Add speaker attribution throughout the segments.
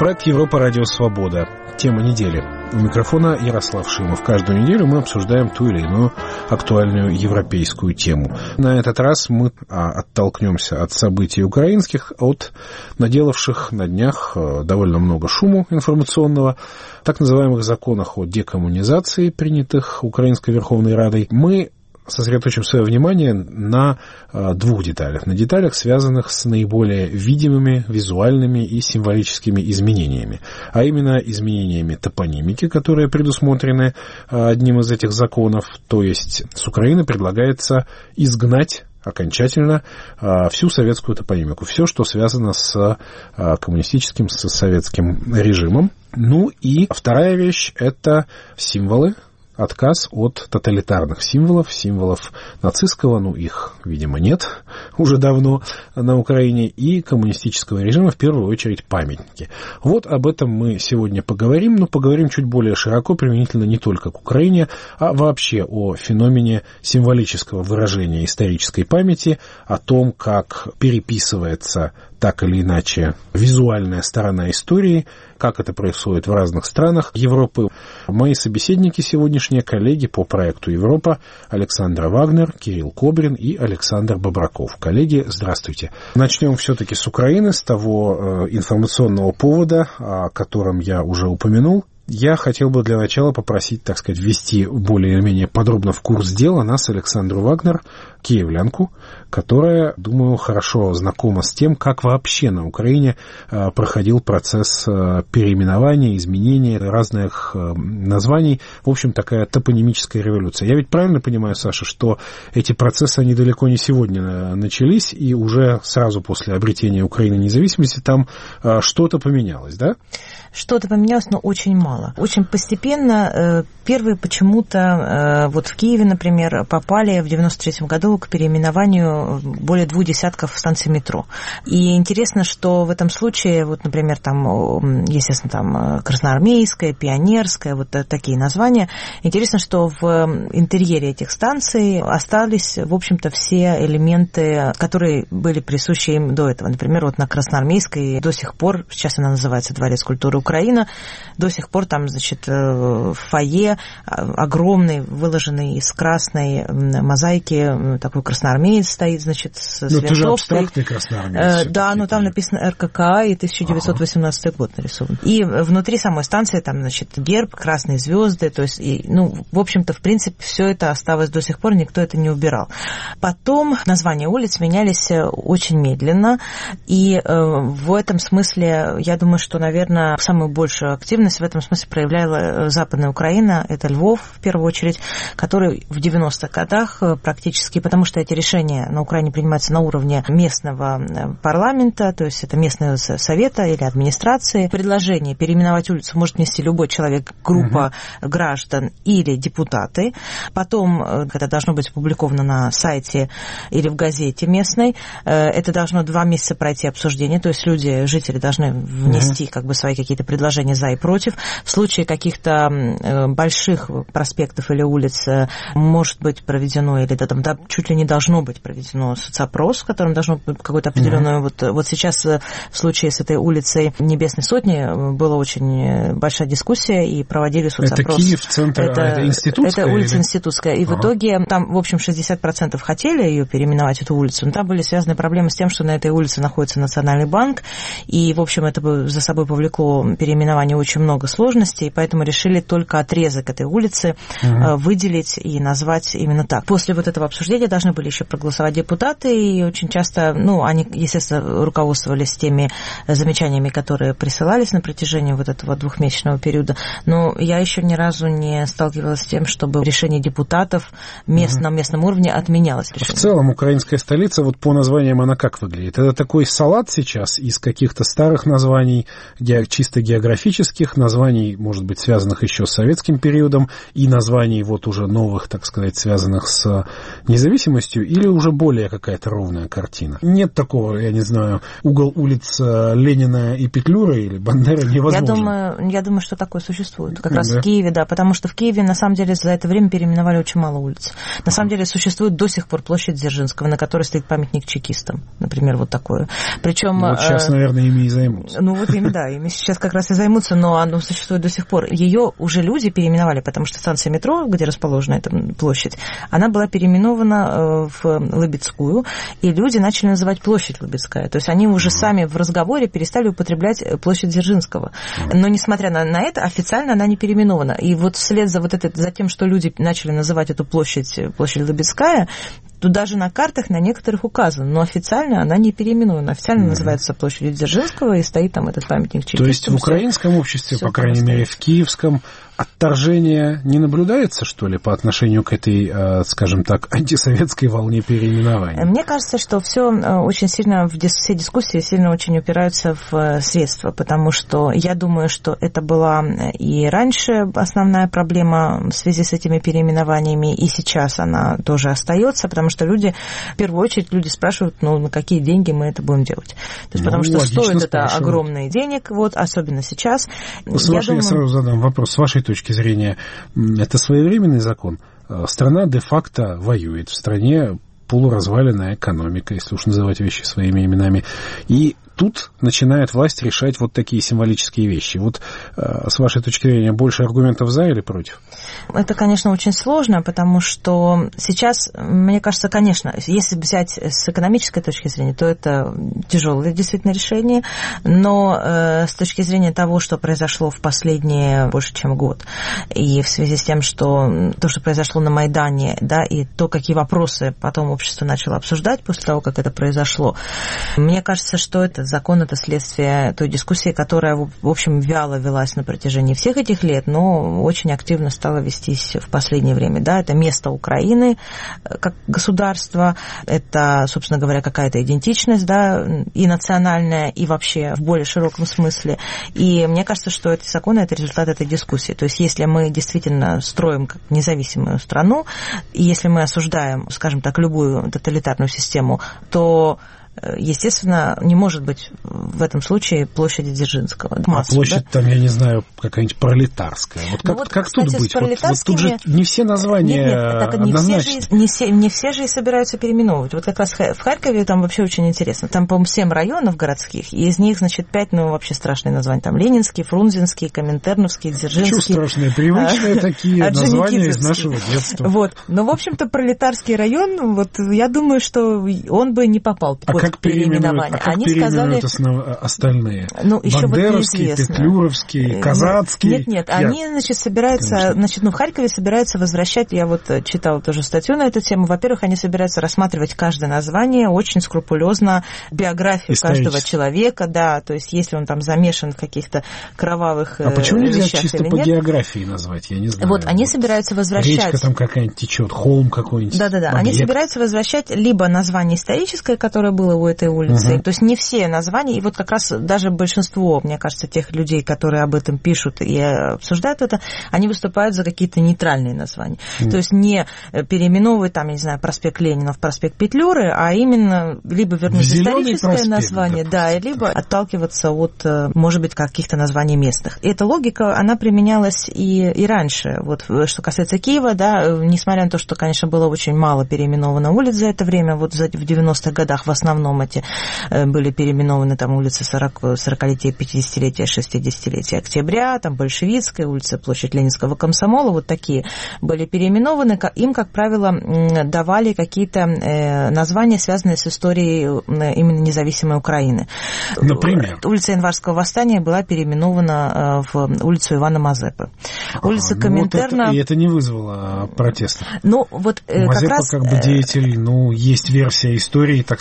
Speaker 1: Проект Европа Радио Свобода. Тема недели. У микрофона Ярослав Шимов. Каждую неделю мы обсуждаем ту или иную актуальную европейскую тему. На этот раз мы оттолкнемся от событий украинских, от наделавших на днях довольно много шуму информационного, так называемых законах о декоммунизации, принятых Украинской Верховной Радой. Мы сосредоточим свое внимание на двух деталях. На деталях, связанных с наиболее видимыми, визуальными и символическими изменениями. А именно изменениями топонимики, которые предусмотрены одним из этих законов. То есть с Украины предлагается изгнать окончательно всю советскую топонимику. Все, что связано с коммунистическим, с советским режимом. Ну и вторая вещь – это символы. Отказ от тоталитарных символов, символов нацистского, их, видимо, нет уже давно на Украине, и коммунистического режима, в первую очередь, памятники. Вот об этом мы сегодня поговорим, но поговорим чуть более широко, применительно не только к Украине, а вообще о феномене символического выражения исторической памяти, о том, как переписывается так или иначе визуальная сторона истории, как это происходит в разных странах Европы. Мои собеседники сегодняшние, коллеги по проекту Европа, Александра Вагнер, Кирилл Кобрин и Александр Бобраков. Коллеги, здравствуйте. Начнем все-таки с Украины, с того информационного повода, о котором я уже упомянул. Я хотел бы для начала попросить, так сказать, ввести более-менее подробно в курс дела нас, Александру Вагнер, киевлянку, которая, думаю, хорошо знакома с тем, как вообще на Украине проходил процесс переименования, изменения разных названий. В общем, такая топонимическая революция. Я ведь правильно понимаю, Саша, что эти процессы, они далеко не сегодня начались, и уже сразу после обретения Украины независимости там что-то поменялось, да?
Speaker 2: Что-то поменялось, но очень мало. Очень постепенно. Первые почему-то, вот в Киеве, например, попали в 93-м году к переименованию более 2 десятков станций метро. И интересно, что в этом случае, вот, например, там, естественно, там Красноармейская, Пионерская, вот такие названия. Интересно, что в интерьере этих станций остались, в общем-то, все элементы, которые были присущи им до этого. Например, вот на Красноармейской до сих пор, сейчас она называется Дворец культуры Украина, до сих пор там, значит, фойе огромный, выложенный из красной мозаики, такой красноармеец стоит, значит, с
Speaker 1: винтовкой.
Speaker 2: Это же
Speaker 1: абстрактный красноармеец.
Speaker 2: Да, но там написано РККА и 1918 год нарисован. И внутри самой станции там, значит, герб, красные звезды, то есть, в общем-то, в принципе, все это осталось до сих пор, никто это не убирал. Потом названия улиц менялись очень медленно, и в этом смысле, я думаю, что, наверное, самую большую активность в этом смысле проявляла Западная Украина, это Львов, в первую очередь, который в 90-х годах практически, потому что эти решения на Украине принимаются на уровне местного парламента, то есть это местного совета или администрации. Предложение переименовать улицу может внести любой человек, группа граждан или депутаты. Потом, это должно быть опубликовано на сайте или в газете местной, это должно 2 месяца пройти обсуждение, то есть люди, жители должны внести как бы свои какие-то предложения за и против. В случае каких-то больших проспектов или улиц может быть проведено, или там чуть ли не должно быть проведено соцопрос, в котором должно быть какое-то определенное... Вот сейчас в случае с этой улицей Небесной Сотни была очень большая дискуссия, и проводили соцопрос.
Speaker 1: Это Киев, центр, это Институтская?
Speaker 2: Это улица Институтская. И в итоге там, в общем, 60% хотели ее переименовать, эту улицу, но там были связаны проблемы с тем, что на этой улице находится Национальный банк, и, в общем, это бы за собой повлекло переименование очень много сложностей, поэтому решили только отрезок этой улицы выделить и назвать именно так. После вот этого обсуждения должны были еще проголосовать депутаты, и очень часто, они, естественно, руководствовались теми замечаниями, которые присылались на протяжении вот этого 2-месячного периода, но я еще ни разу не сталкивалась с тем, чтобы решение депутатов на местном уровне отменялось.
Speaker 1: В целом, украинская столица, вот по названиям она как выглядит? Это такой салат сейчас из каких-то старых названий, чисто географических названий, названий, может быть, связанных еще с советским периодом, и названий вот уже новых, так сказать, связанных с независимостью, или уже более какая-то ровная картина? Нет такого, я не знаю, угол улиц Ленина и Петлюры или Бандеры невозможно.
Speaker 2: Я думаю, что такое существует. Как раз в Киеве, да, потому что в Киеве, на самом деле, за это время переименовали очень мало улиц. На самом деле, существует до сих пор площадь Дзержинского, на которой стоит памятник чекистам, например, вот такое. Причем,
Speaker 1: вот сейчас, наверное, ими и займутся.
Speaker 2: Ну, вот ими, да, ими сейчас как раз и займутся, но оно существует до сих пор. Ее уже люди переименовали, потому что станция метро, где расположена эта площадь, она была переименована в Лыбецкую, и люди начали называть площадь Лыбецкая. То есть они уже сами в разговоре перестали употреблять площадь Дзержинского. Но, несмотря на это, официально она не переименована. И вот вслед за тем, что люди начали называть эту площадь Лыбецкая, тут даже на картах на некоторых указано, но официально она не переименована. Официально называется площадь Дзержинского, и стоит там этот памятник чекистам.
Speaker 1: То есть в украинском обществе, по крайней мере, в киевском, отторжение не наблюдается, что ли, по отношению к этой, скажем так, антисоветской волне переименования?
Speaker 2: Мне кажется, что все очень сильно, все дискуссии сильно очень упираются в средства, потому что я думаю, что это была и раньше основная проблема в связи с этими переименованиями, и сейчас она тоже остается, потому что люди, в первую очередь, люди спрашивают, на какие деньги мы это будем делать. То есть, потому что стоит это огромные денег, вот, особенно сейчас.
Speaker 1: Я сразу задам вопрос. С вашей точки зрения, это своевременный закон? Страна де-факто воюет, в стране полуразваленная экономика, если уж называть вещи своими именами, и тут начинает власть решать вот такие символические вещи. Вот с вашей точки зрения больше аргументов за или против?
Speaker 2: Это, конечно, очень сложно, потому что сейчас, мне кажется, конечно, если взять с экономической точки зрения, то это тяжелое действительно решение, но с точки зрения того, что произошло в последние больше, чем год, и в связи с тем, что то, что произошло на Майдане, да, и то, какие вопросы потом общество начало обсуждать после того, как это произошло, мне кажется, что этот закон – это следствие той дискуссии, которая, в общем, вяло велась на протяжении всех этих лет, но очень активно стала вестись в последнее время. Да, это место Украины как государства, это, собственно говоря, какая-то идентичность, да, и национальная, и вообще в более широком смысле. И мне кажется, что этот закон – это результат этой дискуссии. То есть если мы действительно строим как независимую страну, и если мы осуждаем, скажем так, любую тоталитарную систему, то естественно, не может быть в этом случае площади Дзержинского.
Speaker 1: Массу, площадь да? Там, я не знаю, какая-нибудь пролетарская. Вот как кстати, тут быть? Вот тут же не все названия однозначны.
Speaker 2: Не все же и собираются переименовывать. Вот как раз в Харькове там вообще очень интересно. Там, по-моему, 7 районов городских, и из них, значит, 5, вообще страшные названия. Там Ленинский, Фрунзенский, Коминтерновский, Дзержинский.
Speaker 1: Почему страшные? Привычные такие названия из нашего детства.
Speaker 2: Вот. Но, в общем-то, пролетарский район, вот я думаю, что он бы не попал под переименование.
Speaker 1: Они сказали остальные. Бандеровский, Петлюровский, Казацкий.
Speaker 2: Нет, они, значит, собираются, в Харькове собираются возвращать, я вот читала тоже статью на эту тему, во-первых, они собираются рассматривать каждое название очень скрупулезно, биографию каждого человека, да, то есть если он там замешан в каких-то кровавых вещах или нет.
Speaker 1: А почему нельзя чисто по географии назвать, я не знаю.
Speaker 2: Вот, они собираются возвращать.
Speaker 1: Речка там какая-нибудь течет, холм какой-нибудь.
Speaker 2: Да-да-да, они собираются возвращать либо название историческое, которое было у этой улицы. То есть не все названия, и вот как раз даже большинство, мне кажется, тех людей, которые об этом пишут и обсуждают это, они выступают за какие-то нейтральные названия. То есть не переименовывать там, я не знаю, проспект Ленина в проспект Петлюры, а именно либо вернуть историческое название, да, либо отталкиваться от, может быть, каких-то названий местных. И эта логика, она применялась и раньше. Вот что касается Киева, да, несмотря на то, что, конечно, было очень мало переименовано улиц за это время, вот в 90-х годах в основном эти были переименованы там улицы 40-летия, 50-летия, 60-летия Октября, там Большевицкая, улица, площадь Ленинского комсомола, вот такие были переименованы. Им, как правило, давали какие-то названия, связанные с историей именно независимой Украины.
Speaker 1: Например?
Speaker 2: Улица Январского восстания была переименована в улицу Ивана Мазепы. Улица Коминтерна...
Speaker 1: И это не вызвало протеста.
Speaker 2: Ну, вот
Speaker 1: Мазепа как бы деятель, есть версия истории, так сказать,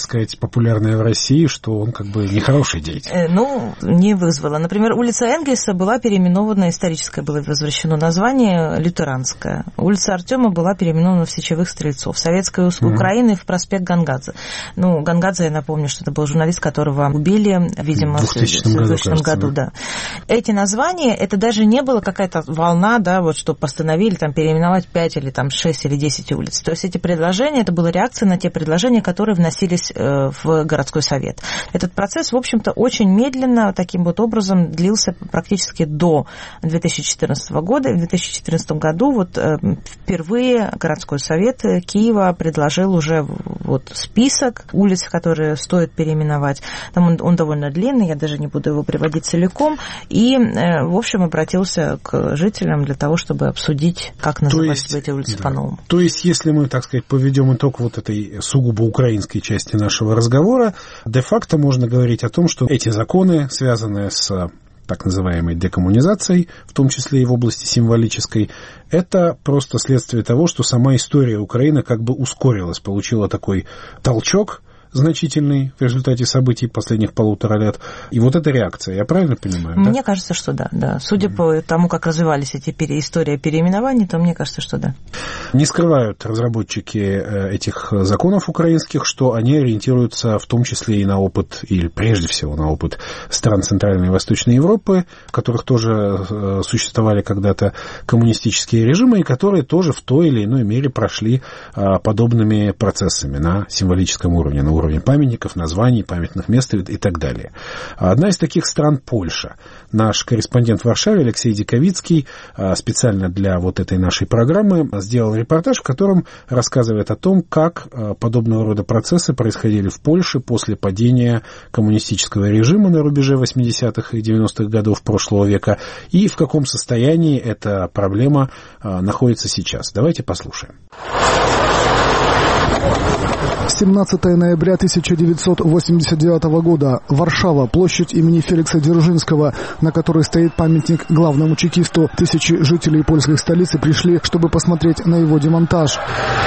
Speaker 1: популярное в России, что он как бы нехороший деятель.
Speaker 2: Не вызвало. Например, улица Энгельса была переименована, историческое было возвращено название, лютеранская. Улица Артема была переименована в Сечевых Стрельцов. Советская Украины в проспект Гангадзе. Гангадзе, я напомню, что это был журналист, которого убили, видимо, в 2000 году. Да. Эти названия, это даже не была какая-то волна, да, вот что постановили там переименовать 5 или там 6 или 10 улиц. То есть эти предложения, это была реакция на те предложения, которые вносились в городской совет. Этот процесс, в общем-то, очень медленно, таким вот образом длился практически до 2014 года. И в 2014 году вот впервые городской совет Киева предложил уже вот список улиц, которые стоит переименовать. Там он довольно длинный, я даже не буду его приводить целиком. И, в общем, обратился к жителям для того, чтобы обсудить, как называть эти улицы по-новому.
Speaker 1: То есть, если мы, так сказать, подведем итог вот этой сугубо украинской части нашего разговора, де-факто можно говорить о том, что эти законы, связанные с так называемой декоммунизацией, в том числе и в области символической, это просто следствие того, что сама история Украины как бы ускорилась, получила такой толчок значительный в результате событий последних 1,5 лет. И вот эта реакция, я правильно понимаю?
Speaker 2: Мне кажется, что да. Судя по тому, как развивались эти истории переименований, то мне кажется, что да.
Speaker 1: Не скрывают разработчики этих законов украинских, что они ориентируются в том числе и на опыт, или прежде всего на опыт стран Центральной и Восточной Европы, в которых тоже существовали когда-то коммунистические режимы, и которые тоже в той или иной мере прошли подобными процессами на символическом уровне, на уровне памятников, названий, памятных мест и так далее. Одна из таких стран — Польша. Наш корреспондент в Варшаве Алексей Диковицкий специально для вот этой нашей программы сделал репортаж, в котором рассказывает о том, как подобного рода процессы происходили в Польше после падения коммунистического режима на рубеже 80-х и 90-х годов прошлого века и в каком состоянии эта проблема находится сейчас. Давайте послушаем.
Speaker 3: 17 ноября 1989 года. Варшава. Площадь имени Феликса Дзержинского, на которой стоит памятник главному чекисту. Тысячи жителей польской столицы пришли, чтобы посмотреть на его демонтаж.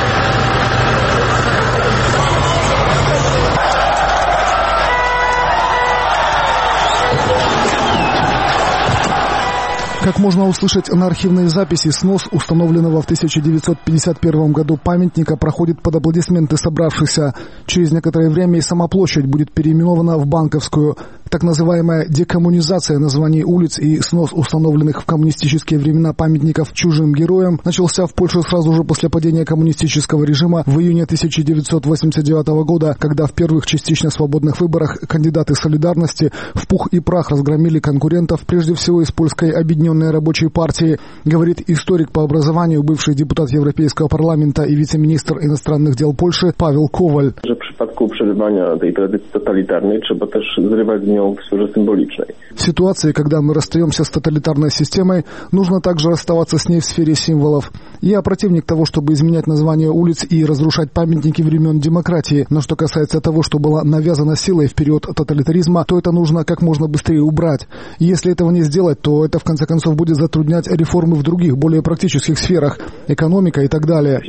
Speaker 3: Как можно услышать на архивной записи, снос установленного в 1951 году памятника проходит под аплодисменты собравшихся. Через некоторое время и сама площадь будет переименована в Банковскую. Так называемая декоммунизация названий улиц и снос установленных в коммунистические времена памятников чужим героям начался в Польше сразу же после падения коммунистического режима в июне 1989 года, когда в первых частично свободных выборах кандидаты «Солидарности» в пух и прах разгромили конкурентов, прежде всего из польской объединенной рабочей партии, говорит историк по образованию, бывший депутат Европейского парламента и вице-министр иностранных дел Польши Павел Коваль.
Speaker 4: В przypadku przebywania tej tradycji totalitarnej trzeba też zrywać z nią w sferze symbolicznej.
Speaker 3: В ситуации, когда мы расстаемся с тоталитарной системой, нужно также расставаться с ней в сфере символов. Я противник того, чтобы изменять названия улиц и разрушать памятники времен демократии. Но что касается того, что было навязано силой в период тоталитаризма, то это нужно как можно быстрее убрать. И если этого не сделать, то это в конце концов будет затруднять реформы в других, более практических сферах, экономика и так далее.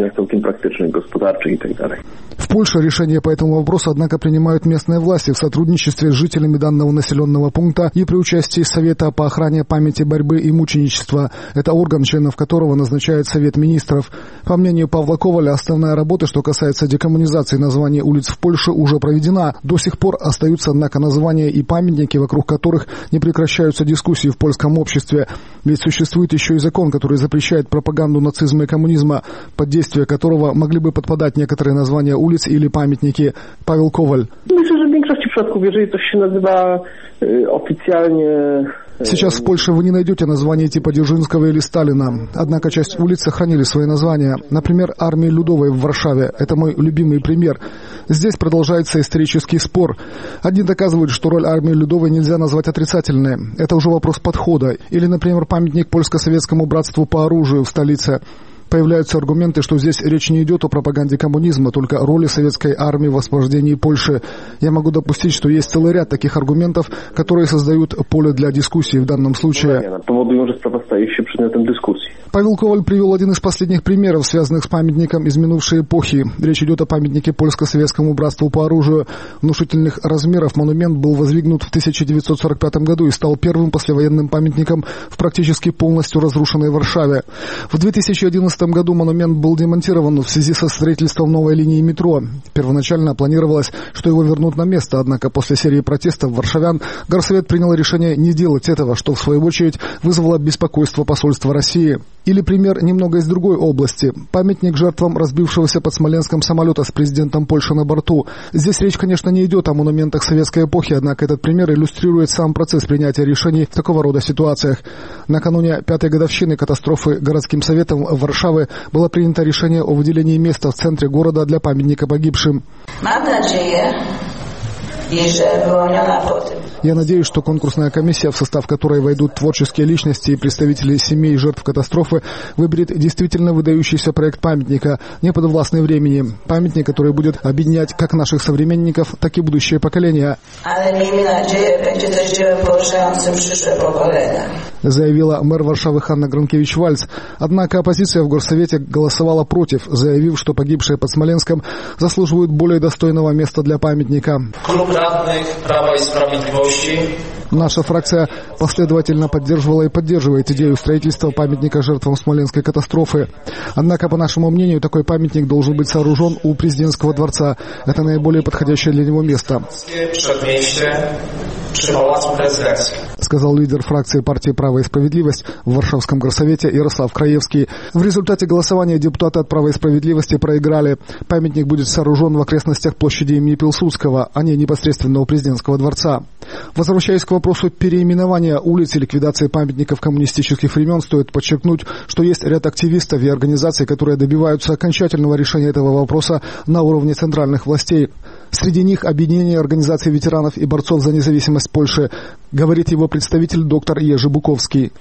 Speaker 3: В Польше решение по этому вопросу, однако, принимают местные власти в сотрудничестве с жителями данного населенного пункта и при участии Совета по охране памяти борьбы и мученичества. Это орган, членов которого назначает Совет министров. По мнению Павла Коваля, основная работа, что касается декоммунизации названий улиц в Польше, уже проведена. До сих пор остаются, однако, названия и памятники, вокруг которых не прекращаются дискуссии в польском обществе. Ведь существует еще и закон, который запрещает пропаганду нацизма и коммунизма, под действие которого могли бы подпадать некоторые названия улиц или памятники. Павел Коваль. Сейчас в Польше вы не найдете название типа Дзержинского или Сталина. Однако часть улиц сохранили свои названия. Например, Армии Людовой в Варшаве. Это мой любимый пример. Здесь продолжается исторический спор. Одни доказывают, что роль Армии Людовой нельзя назвать отрицательной. Это уже вопрос подхода. Или, например, памятник польско-советскому братству по оружию в столице. Появляются аргументы, что здесь речь не идет о пропаганде коммунизма, только о роли советской армии в освобождении Польши. Я могу допустить, что есть целый ряд таких аргументов, которые создают поле для дискуссии в данном случае. Павел Коваль привел один из последних примеров, связанных с памятником из минувшей эпохи. Речь идет о памятнике польско-советскому братству по оружию. Внушительных размеров монумент был воздвигнут в 1945 году и стал первым послевоенным памятником в практически полностью разрушенной Варшаве. В 2011 году монумент был демонтирован в связи со строительством новой линии метро. Первоначально планировалось, что его вернут на место, однако после серии протестов варшавян горсовет принял решение не делать этого, что в свою очередь вызвало беспокойство посольства России. Или пример немного из другой области. Памятник жертвам разбившегося под Смоленском самолета с президентом Польши на борту. Здесь речь, конечно, не идет о монументах советской эпохи, однако этот пример иллюстрирует сам процесс принятия решений в такого рода ситуациях. Накануне 5-й годовщины катастрофы городским советом Варшавы было принято решение о выделении места в центре города для памятника погибшим. Я надеюсь, что конкурсная комиссия, в состав которой войдут творческие личности и представители семей жертв катастрофы, выберет действительно выдающийся проект памятника, не подвластный времени. Памятник, который будет объединять как наших современников, так и будущее поколения. Заявила мэр Варшавы Ханна Гронкевич-Вальц. Однако оппозиция в горсовете голосовала против, заявив, что погибшие под Смоленском заслуживают более достойного места для памятника. Наша фракция последовательно поддерживала и поддерживает идею строительства памятника жертвам Смоленской катастрофы. Однако, по нашему мнению, такой памятник должен быть сооружен у президентского дворца. Это наиболее подходящее для него место, сказал лидер фракции партии «Право и справедливость» в Варшавском горсовете Ярослав Краевский. В результате голосования депутаты от «Права и справедливости» проиграли. Памятник будет сооружен в окрестностях площади имени Пилсудского, а не непосредственно у президентского дворца. Возвращаясь к вопросу переименования улиц и ликвидации памятников коммунистических времен, стоит подчеркнуть, что есть ряд активистов и организаций, которые добиваются окончательного решения этого вопроса на уровне центральных властей. Среди них объединение организаций ветеранов и борцов за независимость Польши, говорит его представитель доктор Jerzy Bukowski.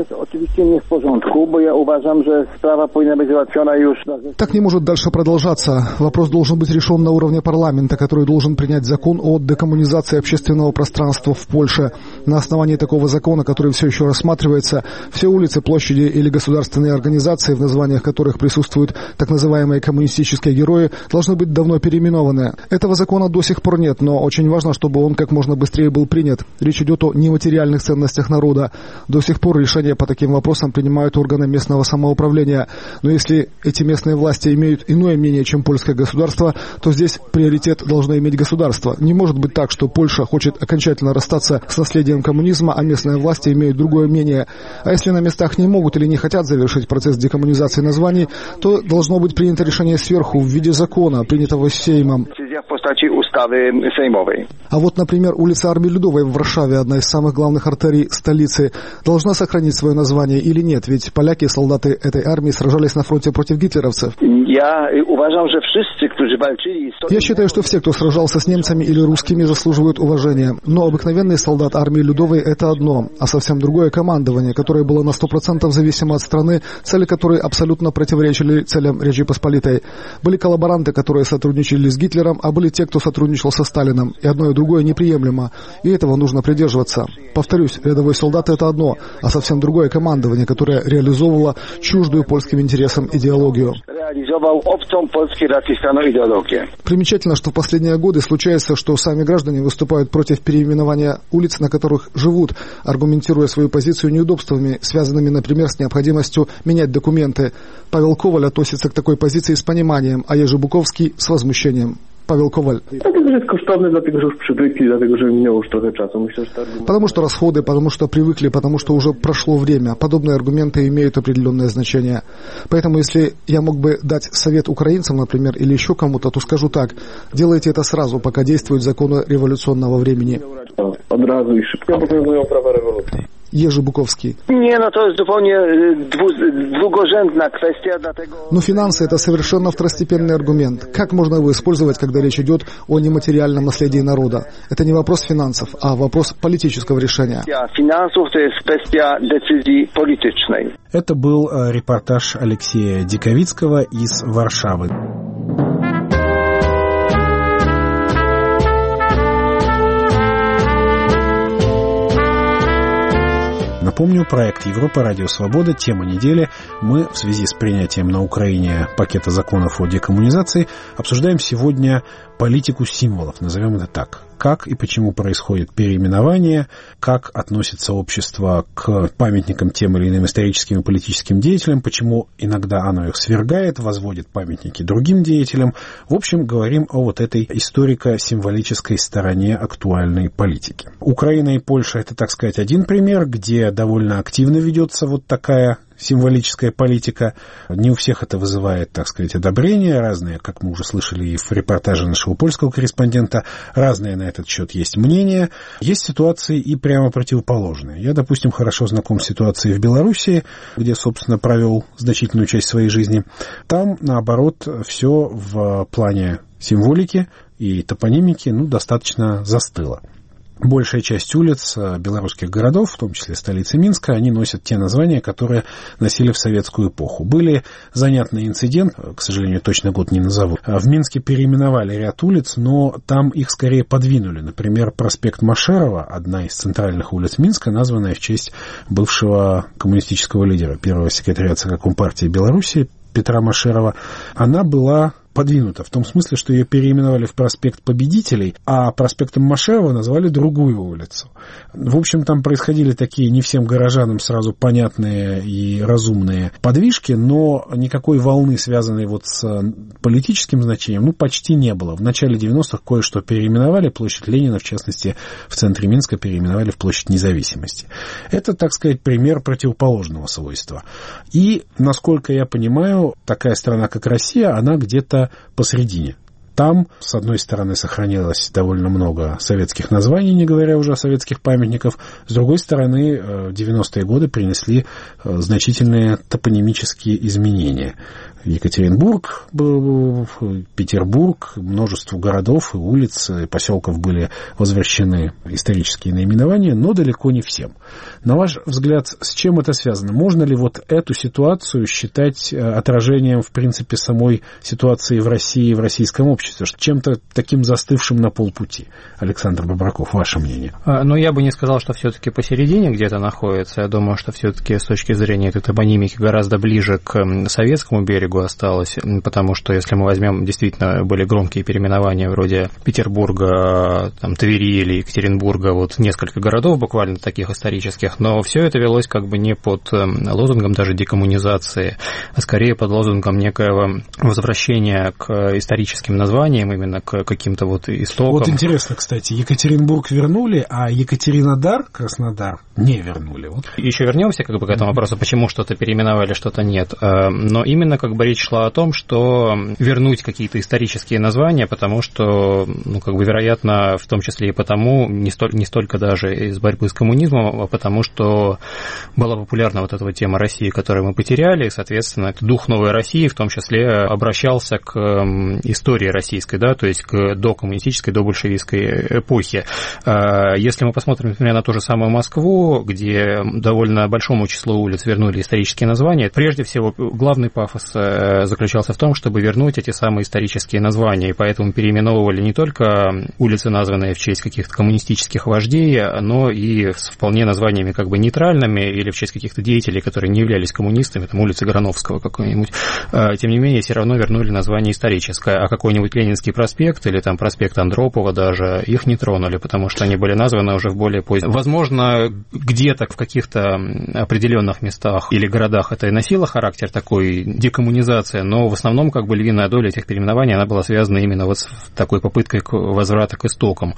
Speaker 3: Так не может дальше продолжаться. Вопрос должен быть решен на уровне парламента, который должен принять закон о декоммунизации общественного пространства в Польше. На основании такого закона, который все еще рассматривается, все улицы, площади или государственные организации, в названиях которых присутствуют так называемые коммунистические герои, должны быть давно переименованы. Этого закона до сих пор нет, но очень важно, чтобы он как можно быстрее был принят. Речь идет о нематериальных ценностях народа. До сих пор решения по таким вопросам принимают органы местного самоуправления. Но если эти местные власти имеют иное мнение, чем польское государство, то здесь приоритет должно иметь государство. Не может быть так, что Польша хочет окончательно расстаться с наследием коммунизма, а местные власти имеют другое мнение. А если на местах не могут или не хотят завершить процесс декоммунизации названий, то должно быть принято решение сверху в виде закона, принятого Сеймом. А вот, например, улица Армии Людовой в Варшаве, одна из самых главных артерий столицы, должна сохранить свое название или нет? Ведь поляки, солдаты этой армии, сражались на фронте против гитлеровцев. Я считаю, что все, кто сражался с немцами или русскими, заслуживают уважения. Но обыкновенный солдат армии Людовой — это одно, а совсем другое командование, которое было на 100% зависимо от страны, цели которой абсолютно противоречили целям Речи Посполитой. Были коллаборанты, которые сотрудничали с Гитлером, а были те, кто сотрудничал со Сталином. И одно и другое неприемлемо. И этого нужно придерживаться. Повторюсь, рядовой солдат — это одно, а совсем другое командование, которое реализовывало чуждую польским интересам идеологию. Примечательно, что в последние годы случается, что сами граждане выступают против переименования улиц, на которых живут, аргументируя свою позицию неудобствами, связанными, например, с необходимостью менять документы. Павел Коваль относится к такой позиции с пониманием, а Jerzy Bukowski с возмущением. Павел Коваль. Потому что расходы, потому что привыкли, потому что уже прошло время. Подобные аргументы имеют определенное значение. Поэтому, если я мог бы дать совет украинцам, например, или еще кому-то, то скажу так: делайте это сразу, пока действуют законы революционного времени. Jerzy Буковский.
Speaker 5: Nie, no to jest zupełnie drugorzędna kwestia, dlatego...
Speaker 3: Но финансы – это совершенно второстепенный аргумент. Как можно его использовать, когда речь идет о нематериальном наследии народа? Это не вопрос финансов, а вопрос политического решения.
Speaker 5: Финансов – это kwestia decyzji politycznej.
Speaker 1: Это был репортаж Алексея Диковицкого из Варшавы. Напомню, проект «Европа. Радио Свобода. Тема недели». Мы в связи с принятием на Украине пакета законов о декоммунизации обсуждаем сегодня политику символов, назовем это так. Как и почему происходит переименование, как относится общество к памятникам тем или иным историческим и политическим деятелям, почему иногда оно их свергает, возводит памятники другим деятелям. В общем, говорим о вот этой историко-символической стороне актуальной политики. Украина и Польша – это, так сказать, один пример, где довольно активно ведется вот такая символическая политика. Не у всех это вызывает, так сказать, одобрение. Разные, как мы уже слышали и в репортаже нашего польского корреспондента, разные на этот счет есть мнения. Есть ситуации и прямо противоположные. Я, допустим, хорошо знаком с ситуацией в Белоруссии, где, собственно, провел значительную часть своей жизни. Там, наоборот, все в плане символики и топонимики достаточно застыло. Большая часть улиц белорусских городов, в том числе столицы Минска, они носят те названия, которые носили в советскую эпоху. Были занятный инцидент, к сожалению, точно год не назову. В Минске переименовали ряд улиц, но там их скорее подвинули. Например, проспект Машерова, одна из центральных улиц Минска, названная в честь бывшего коммунистического лидера, первого секретаря ЦК Компартии Беларуси Петра Машерова, она была подвинута, в том смысле, что ее переименовали в проспект Победителей, а проспектом Машерова назвали другую улицу. В общем, там происходили такие не всем горожанам сразу понятные и разумные подвижки, но никакой волны, связанной вот с политическим значением, почти не было. В начале 90-х кое-что переименовали, площадь Ленина, в частности, в центре Минска переименовали в площадь Независимости. Это, так сказать, пример противоположного свойства. И, насколько я понимаю, такая страна, как Россия, она где-то посредине. Там, с одной стороны, сохранилось довольно много советских названий, не говоря уже о советских памятниках. С другой стороны, 90-е годы принесли значительные топонимические изменения. Екатеринбург, Петербург, множество городов и улиц, и поселков были возвращены исторические наименования, но далеко не всем. На ваш взгляд, с чем это связано? Можно ли вот эту ситуацию считать отражением, в принципе, самой ситуации в России и в российском обществе? Чем-то таким застывшим на полпути? Александр Бобраков, ваше мнение?
Speaker 6: Я бы не сказал, что все-таки посередине где-то находится. Я думаю, что все-таки с точки зрения этой топонимики гораздо ближе к советскому берегу осталось, потому что если мы возьмем, действительно были громкие переименования вроде Петербурга, Твери или Екатеринбурга, несколько городов буквально таких исторических, но все это велось как бы не под лозунгом даже декоммунизации, а скорее под лозунгом некоего возвращения к историческим названиям, именно к каким-то истокам.
Speaker 1: Вот интересно, кстати, Екатеринбург вернули, а Екатеринодар, Краснодар не вернули.
Speaker 6: Еще вернемся к этому вопросу, почему что-то переименовали, что-то нет. Но именно речь шла о том, что вернуть какие-то исторические названия, потому что, вероятно, в том числе и потому, не столько даже из борьбы с коммунизмом, а потому что была популярна эта тема России, которую мы потеряли, и, соответственно, дух новой России в том числе обращался к истории российской, то есть к докоммунистической, добольшевистской эпохе. Если мы посмотрим, например, на ту же самую Москву, где довольно большому числу улиц вернули исторические названия, прежде всего, главный пафос заключался в том, чтобы вернуть эти самые исторические названия, и поэтому переименовывали не только улицы, названные в честь каких-то коммунистических вождей, но и с вполне названиями нейтральными или в честь каких-то деятелей, которые не являлись коммунистами, улицы Грановского какой-нибудь. Тем не менее, все равно вернули название историческое, а какой-нибудь Ленинский проспект или проспект Андропова даже, их не тронули, потому что они были названы уже в более позднем. Возможно, где-то в каких-то определенных местах или городах это и носило характер такой декоммунизации, но в основном львиная доля этих переименований, она была связана именно с такой попыткой возврата к истокам.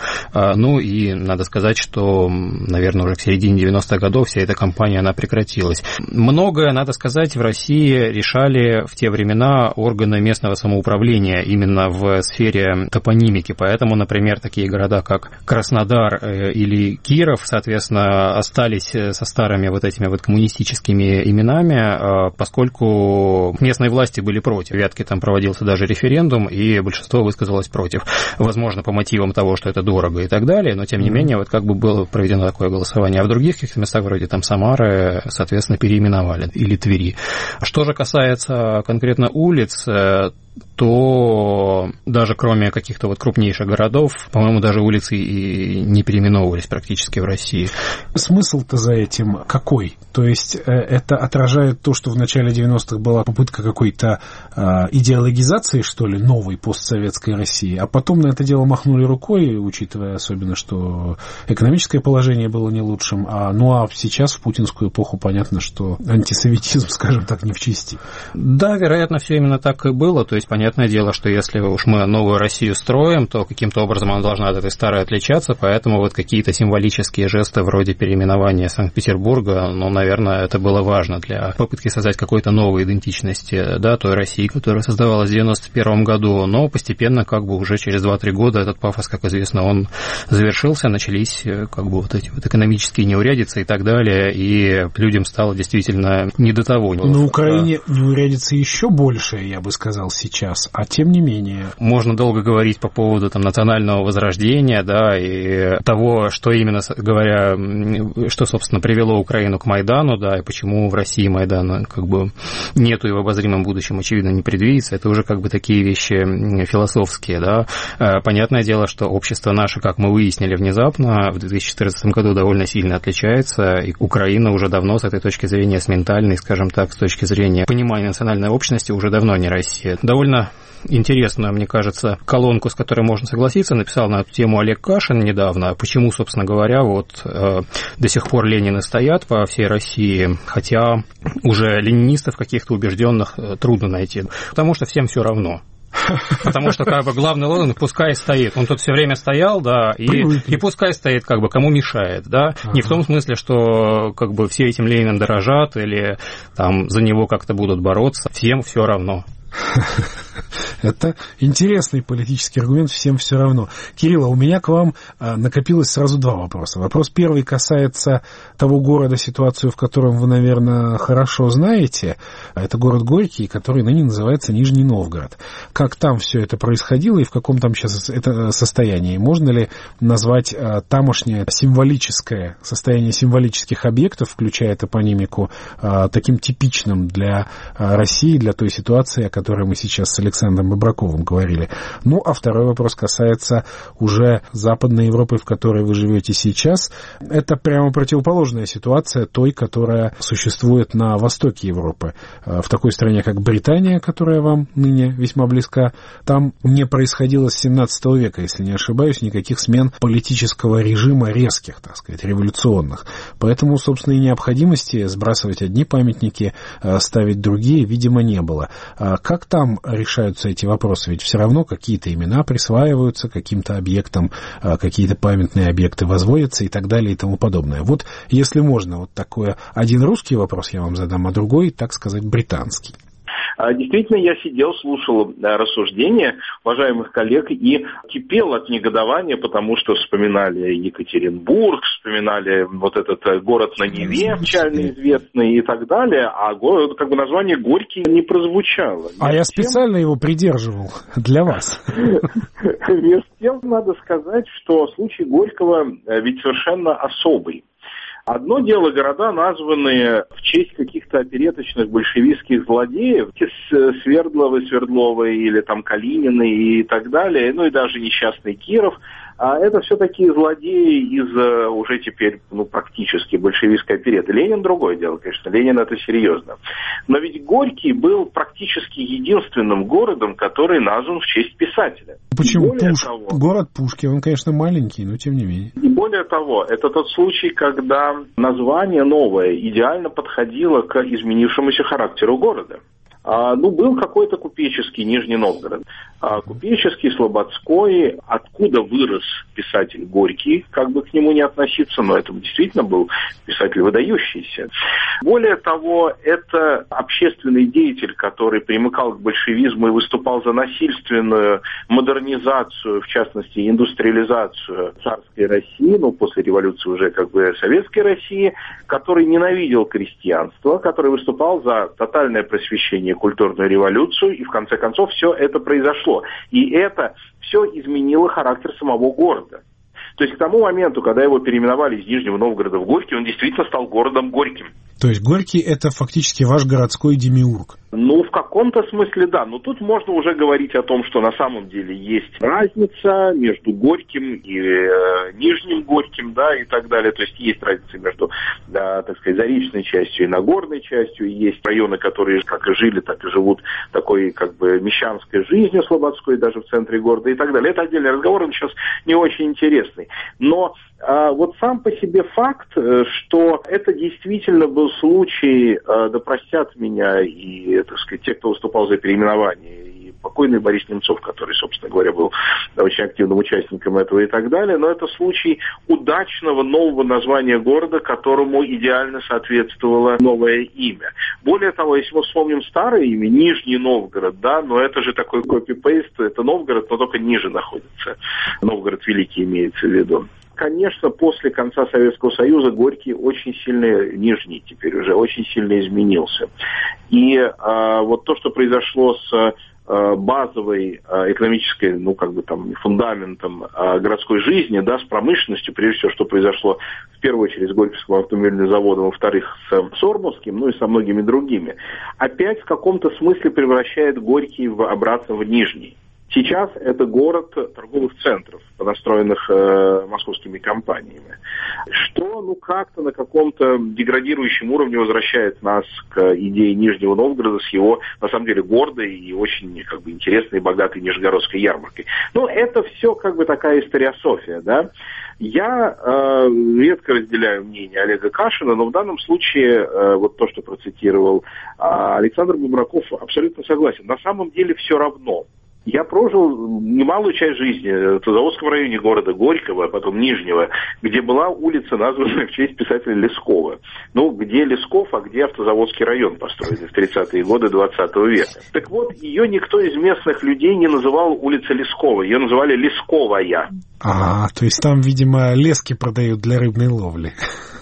Speaker 6: И надо сказать, что, наверное, уже к середине 90-х годов вся эта кампания, она прекратилась. Многое, надо сказать, в России решали в те времена органы местного самоуправления именно в сфере топонимики, поэтому, например, такие города, как Краснодар или Киров, соответственно, остались со старыми вот этими вот коммунистическими именами, поскольку местные власти были против. В Вятке там проводился даже референдум, и большинство высказалось против. Возможно, по мотивам того, что это дорого и так далее, но, тем не менее, вот как бы было проведено такое голосование. А в других каких-то местах, вроде там Самары, соответственно, переименовали, или Твери. Что же касается конкретно улиц, то даже кроме каких-то вот крупнейших городов, по-моему, даже улицы и не переименовывались практически в России.
Speaker 1: Смысл-то за этим какой? То есть это отражает то, что в начале 90-х была попытка какой-то идеологизации, что ли, новой постсоветской России, а потом на это дело махнули рукой, учитывая особенно, что экономическое положение было не лучшим, а сейчас в путинскую эпоху понятно, что антисоветизм, скажем так, не в чести.
Speaker 6: Да, вероятно, все именно так и было. То есть, понятное дело, что если уж мы новую Россию строим, то каким-то образом она должна от этой старой отличаться, поэтому вот какие-то символические жесты вроде переименования Санкт-Петербурга, наверное, это было важно для попытки создать какой-то новой идентичности, да, той России, которая создавалась в 91 году, но постепенно, как бы уже через 2-3 года этот пафос, как известно, он завершился, начались как бы вот эти вот экономические неурядицы и так далее, и людям стало действительно не до того.
Speaker 1: На Украине неурядицы еще больше, я бы сказал, сейчас, а тем не менее.
Speaker 6: Можно долго говорить по поводу там национального возрождения, да, и того, что именно, говоря, что, собственно, привело Украину к Майдану, да, и почему в России Майдана как бы нету и в обозримом будущем, очевидно, не предвидится, это уже как бы такие вещи философские, да. Понятное дело, что общество наше, как мы выяснили внезапно, в 2014 году довольно сильно отличается, и Украина уже давно с этой точки зрения, с ментальной, скажем так, с точки зрения понимания национальной общности, уже давно не Россия. Довольно интересную, мне кажется, колонку, с которой можно согласиться, написал на эту тему Олег Кашин недавно. Почему, собственно говоря, вот до сих пор Ленины стоят по всей России, хотя уже ленинистов каких-то убежденных трудно найти. Потому что всем все равно. Потому что, как бы, главный лозунг «пускай стоит». Он тут все время стоял, да, и пускай стоит, как бы, кому мешает, да. Не в том смысле, что, как бы, все этим Лениным дорожат или там за него как-то будут бороться. Всем все равно.
Speaker 1: Это интересный политический аргумент, всем все равно. Кирилл, у меня к вам накопилось сразу два вопроса. Вопрос первый касается того города, ситуацию в котором вы, наверное, хорошо знаете. Это город Горький, который ныне называется Нижний Новгород. Как там все это происходило и в каком там сейчас это состоянии? Можно ли назвать тамошнее символическое состояние символических объектов, включая топонимику, таким типичным для России, для той ситуации, о которой мы сейчас с Александром Бобраковым говорили. Ну, а второй вопрос касается уже Западной Европы, в которой вы живете сейчас. Это прямо противоположная ситуация той, которая существует на востоке Европы. В такой стране, как Британия, которая вам ныне весьма близка, там не происходило с 17 века, если не ошибаюсь, никаких смен политического режима резких, так сказать, революционных. Поэтому, собственно, и необходимости сбрасывать одни памятники, ставить другие, видимо, не было. Как там решаются эти вопросы? Ведь все равно какие-то имена присваиваются каким-то объектам, какие-то памятные объекты возводятся и так далее и тому подобное. Вот, если можно, вот такой один русский вопрос я вам задам, а другой, так сказать, британский.
Speaker 7: Действительно, я сидел, слушал рассуждения уважаемых коллег и кипел от негодования, потому что вспоминали Екатеринбург, вспоминали вот этот город на Неве, печально известный и так далее, а город, как бы название Горький не прозвучало.
Speaker 1: А я специально его придерживал для вас.
Speaker 7: Между тем, надо сказать, что случай Горького ведь совершенно особый. Одно дело города, названные в честь каких-то опереточных большевистских злодеев, Свердловы или там Калинины и так далее, ну и даже несчастный Киров. А это все такие злодеи из уже теперь практически большевистской опереты. Ленин другое дело, конечно, Ленин это серьезно. Но ведь Горький был практически единственным городом, который назван в честь писателя.
Speaker 1: Почему? Город Пушки, он, конечно, маленький, но тем не менее.
Speaker 7: И более того, это тот случай, когда название новое идеально подходило к изменившемуся характеру города. Был какой-то купеческий Нижний Новгород. Купеческий, слободской, откуда вырос писатель Горький, как бы к нему не относиться, но это действительно был писатель выдающийся. Более того, это общественный деятель, который примыкал к большевизму и выступал за насильственную модернизацию, в частности, индустриализацию царской России, после революции уже советской России, который ненавидел крестьянство, который выступал за тотальное просвещение, культурную революцию, и в конце концов все это произошло. И это все изменило характер самого города. То есть к тому моменту, когда его переименовали из Нижнего Новгорода в Горький, он действительно стал городом Горьким.
Speaker 1: То есть Горький – это фактически ваш городской демиург?
Speaker 7: В каком-то смысле да. Но тут можно уже говорить о том, что на самом деле есть разница между Горьким и Нижним Горьким, да, и так далее. То есть есть разница между, заречной частью и нагорной частью. И есть районы, которые как и жили, так и живут такой мещанской жизнью слободской, даже в центре города и так далее. Это отдельный разговор, он сейчас не очень интересный. Но сам по себе факт, что это действительно был случай, да простят меня и, те, кто выступал за переименование, и покойный Борис Немцов, который, собственно говоря, был очень активным участником этого и так далее, но это случай удачного нового названия города, которому идеально соответствовало новое имя. Более того, если мы вспомним старое имя, Нижний Новгород, да, но это же такой копи-пейст, это Новгород, но только ниже находится. Новгород Великий имеется в виду. Конечно, после конца Советского Союза Горький очень сильно, Нижний теперь уже, очень сильно изменился. И то, что произошло с базовой экономической, фундаментом городской жизни, да, с промышленностью, прежде всего, что произошло в первую очередь с Горьковским автомобильным заводом, во-вторых, с Сормовским, и со многими другими, опять в каком-то смысле превращает Горький обратно в Нижний. Сейчас это город торговых центров, построенных московскими компаниями, что, как-то на каком-то деградирующем уровне возвращает нас к идее Нижнего Новгорода с его, на самом деле, гордой и очень, интересной и богатой Нижегородской ярмаркой. Это все, такая историософия, да. Я редко разделяю мнение Олега Кашина, но в данном случае, то, что процитировал Александр Бубраков, абсолютно согласен. На самом деле все равно. Я прожил немалую часть жизни в Заводском районе города Горького, а потом Нижнего, где была улица, названная в честь писателя Лескова. Где Лесков, а где Автозаводский район, построенный в 30-е годы 20 века. Так вот, ее никто из местных людей не называл улицей Лескова, ее называли Лесковая.
Speaker 1: То есть там, видимо, лески продают для рыбной ловли.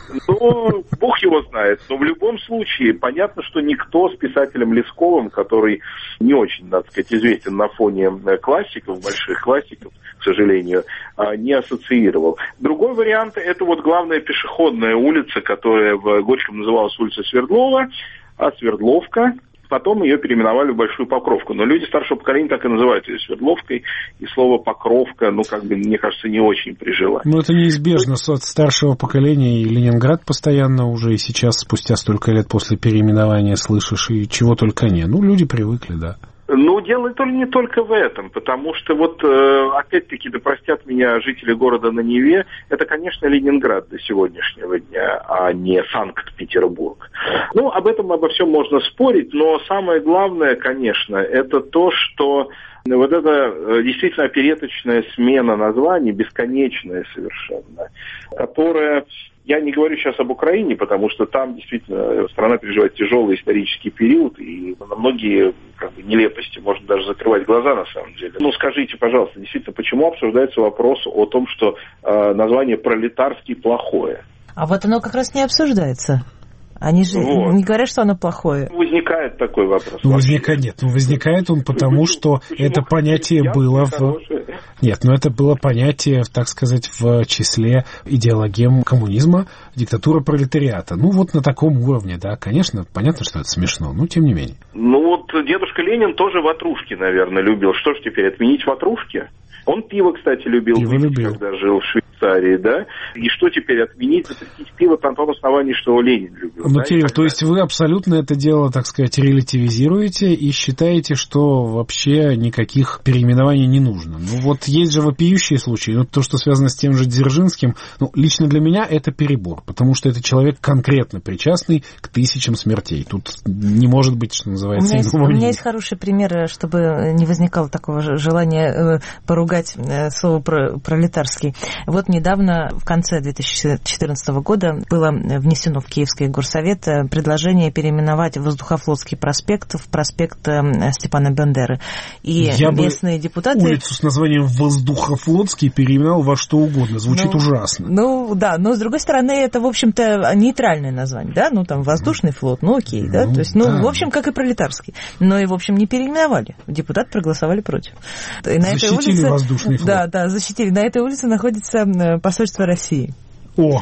Speaker 7: Бог его знает. Но в любом случае, понятно, что никто с писателем Лесковым, который не очень, известен на фоне классиков, больших классиков, к сожалению, не ассоциировал. Другой вариант – это главная пешеходная улица, которая в Горьком называлась улица Свердлова, Свердловка. Потом ее переименовали в Большую Покровку. Но люди старшего поколения так и называют ее Свердловкой. И слово «покровка», мне кажется, не очень прижило.
Speaker 1: Это неизбежно. От старшего поколения и Ленинград постоянно уже и сейчас, спустя столько лет после переименования, слышишь, и чего только не. Люди привыкли, да.
Speaker 7: Дело не только в этом, потому что опять-таки, да простят меня жители города на Неве, это, конечно, Ленинград до сегодняшнего дня, а не Санкт-Петербург. Об этом, обо всем можно спорить, но самое главное, конечно, это то, что эта действительно опереточная смена названий, бесконечная совершенно, которая... Я не говорю сейчас об Украине, потому что там действительно страна переживает тяжелый исторический период, и на многие нелепости можно даже закрывать глаза на самом деле. Скажите, пожалуйста, действительно, почему обсуждается вопрос о том, что название «пролетарский» плохое?
Speaker 2: А оно как раз не обсуждается. Они же не говорят, что оно плохое.
Speaker 7: Возникает такой вопрос.
Speaker 1: Возникает он потому, что это понятие было это было понятие, так сказать, в числе идеологем коммунизма, диктатура пролетариата. На таком уровне, да, конечно, понятно, что это смешно, но тем не менее.
Speaker 7: Дедушка Ленин тоже ватрушки, наверное, любил. Что ж теперь, отменить ватрушки? Он пиво, кстати, любил, когда жил в Швейцарии, да? И что теперь, отменить, запретить пиво на том основании, что Ленин любил?
Speaker 1: Кирилл, то есть вы абсолютно это дело, так сказать, релятивизируете и считаете, что вообще никаких переименований не нужно? есть же вопиющие случаи. Ну, то, что связано с тем же Дзержинским, ну, лично для меня это перебор, потому что это человек конкретно причастный к тысячам смертей. Тут не может быть, что называется...
Speaker 2: У меня есть хороший пример, чтобы не возникало такого желания поругать слово пролетарский. Вот недавно, в конце 2014 года, было внесено в Киевский горсовет предложение переименовать Воздухофлотский проспект в проспект Степана Бандеры. И местные депутаты...
Speaker 1: улицу с названием Воздухофлотский переименовал во что угодно. Звучит ужасно.
Speaker 2: Ну, да, но, с другой стороны, это, в общем-то, нейтральное название, да? Ну, там, воздушный флот, ну, окей, да? То есть, в общем, как и пролетарский. Но и, в общем, не переименовали. Депутаты проголосовали против. И на
Speaker 1: защитили
Speaker 2: этой улице,
Speaker 1: воздушный флот.
Speaker 2: Да, защитили. На этой улице находится посольство России.
Speaker 1: О,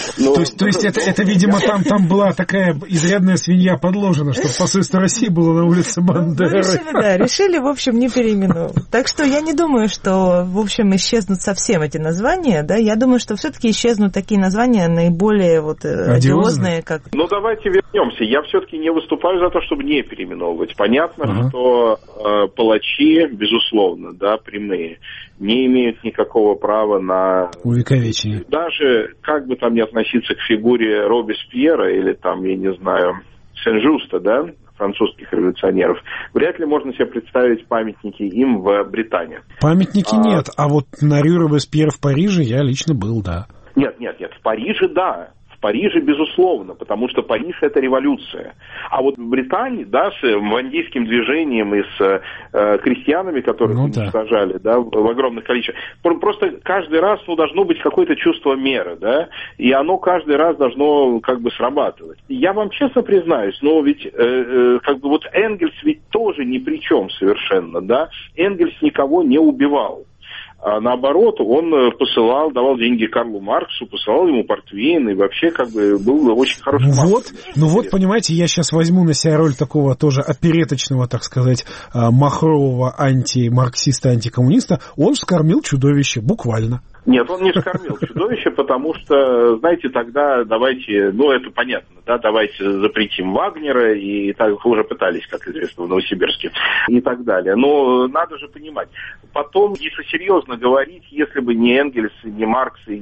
Speaker 1: то есть это, видимо, там была такая изрядная свинья подложена, чтобы посольство России было на улице Бандеры.
Speaker 2: Решили, в общем, не переименовать. Так что я не думаю, что, в общем, исчезнут совсем эти названия, да, я думаю, что все-таки исчезнут такие названия наиболее одиозные, как...
Speaker 7: Ну, давайте вернемся. Я все-таки не выступаю за то, чтобы не переименовывать. Понятно, что палачи, безусловно, да, прямые, не имеют никакого права на...
Speaker 1: увековечение.
Speaker 7: Даже как бы там ни относиться к фигуре Робеспьера или там, я не знаю, Сен-Жуста, да, французских революционеров, вряд ли можно себе представить памятники им в Британии.
Speaker 1: Памятники нет, а вот на Рю Робеспьер в Париже я лично был, да.
Speaker 7: Нет, в Париже, да. В Париже, безусловно, потому что Париж – это революция. А вот в Британии, да, с вандийским движением и с крестьянами, которых уничтожали, да, в огромных количествах, просто каждый раз должно быть какое-то чувство меры, да, и оно каждый раз должно как бы срабатывать. Я вам честно признаюсь, но ведь как бы вот Энгельс ведь тоже ни при чем совершенно, да, Энгельс никого не убивал. А наоборот, он давал деньги Карлу Марксу, посылал ему портвейн, и вообще как бы был очень хороший
Speaker 1: Вот, понимаете, я сейчас возьму на себя роль такого тоже опереточного, так сказать, махрового антимарксиста, антикоммуниста. Он вскормил чудовище, буквально.
Speaker 7: Нет, он не вскормил чудовище, потому что, знаете, тогда давайте, это понятно, да, давайте запретим Вагнера, и так уже пытались, как известно, в Новосибирске, и так далее. Но надо же понимать, потом, если серьезно говорить, если бы не Энгельс, не Маркс, и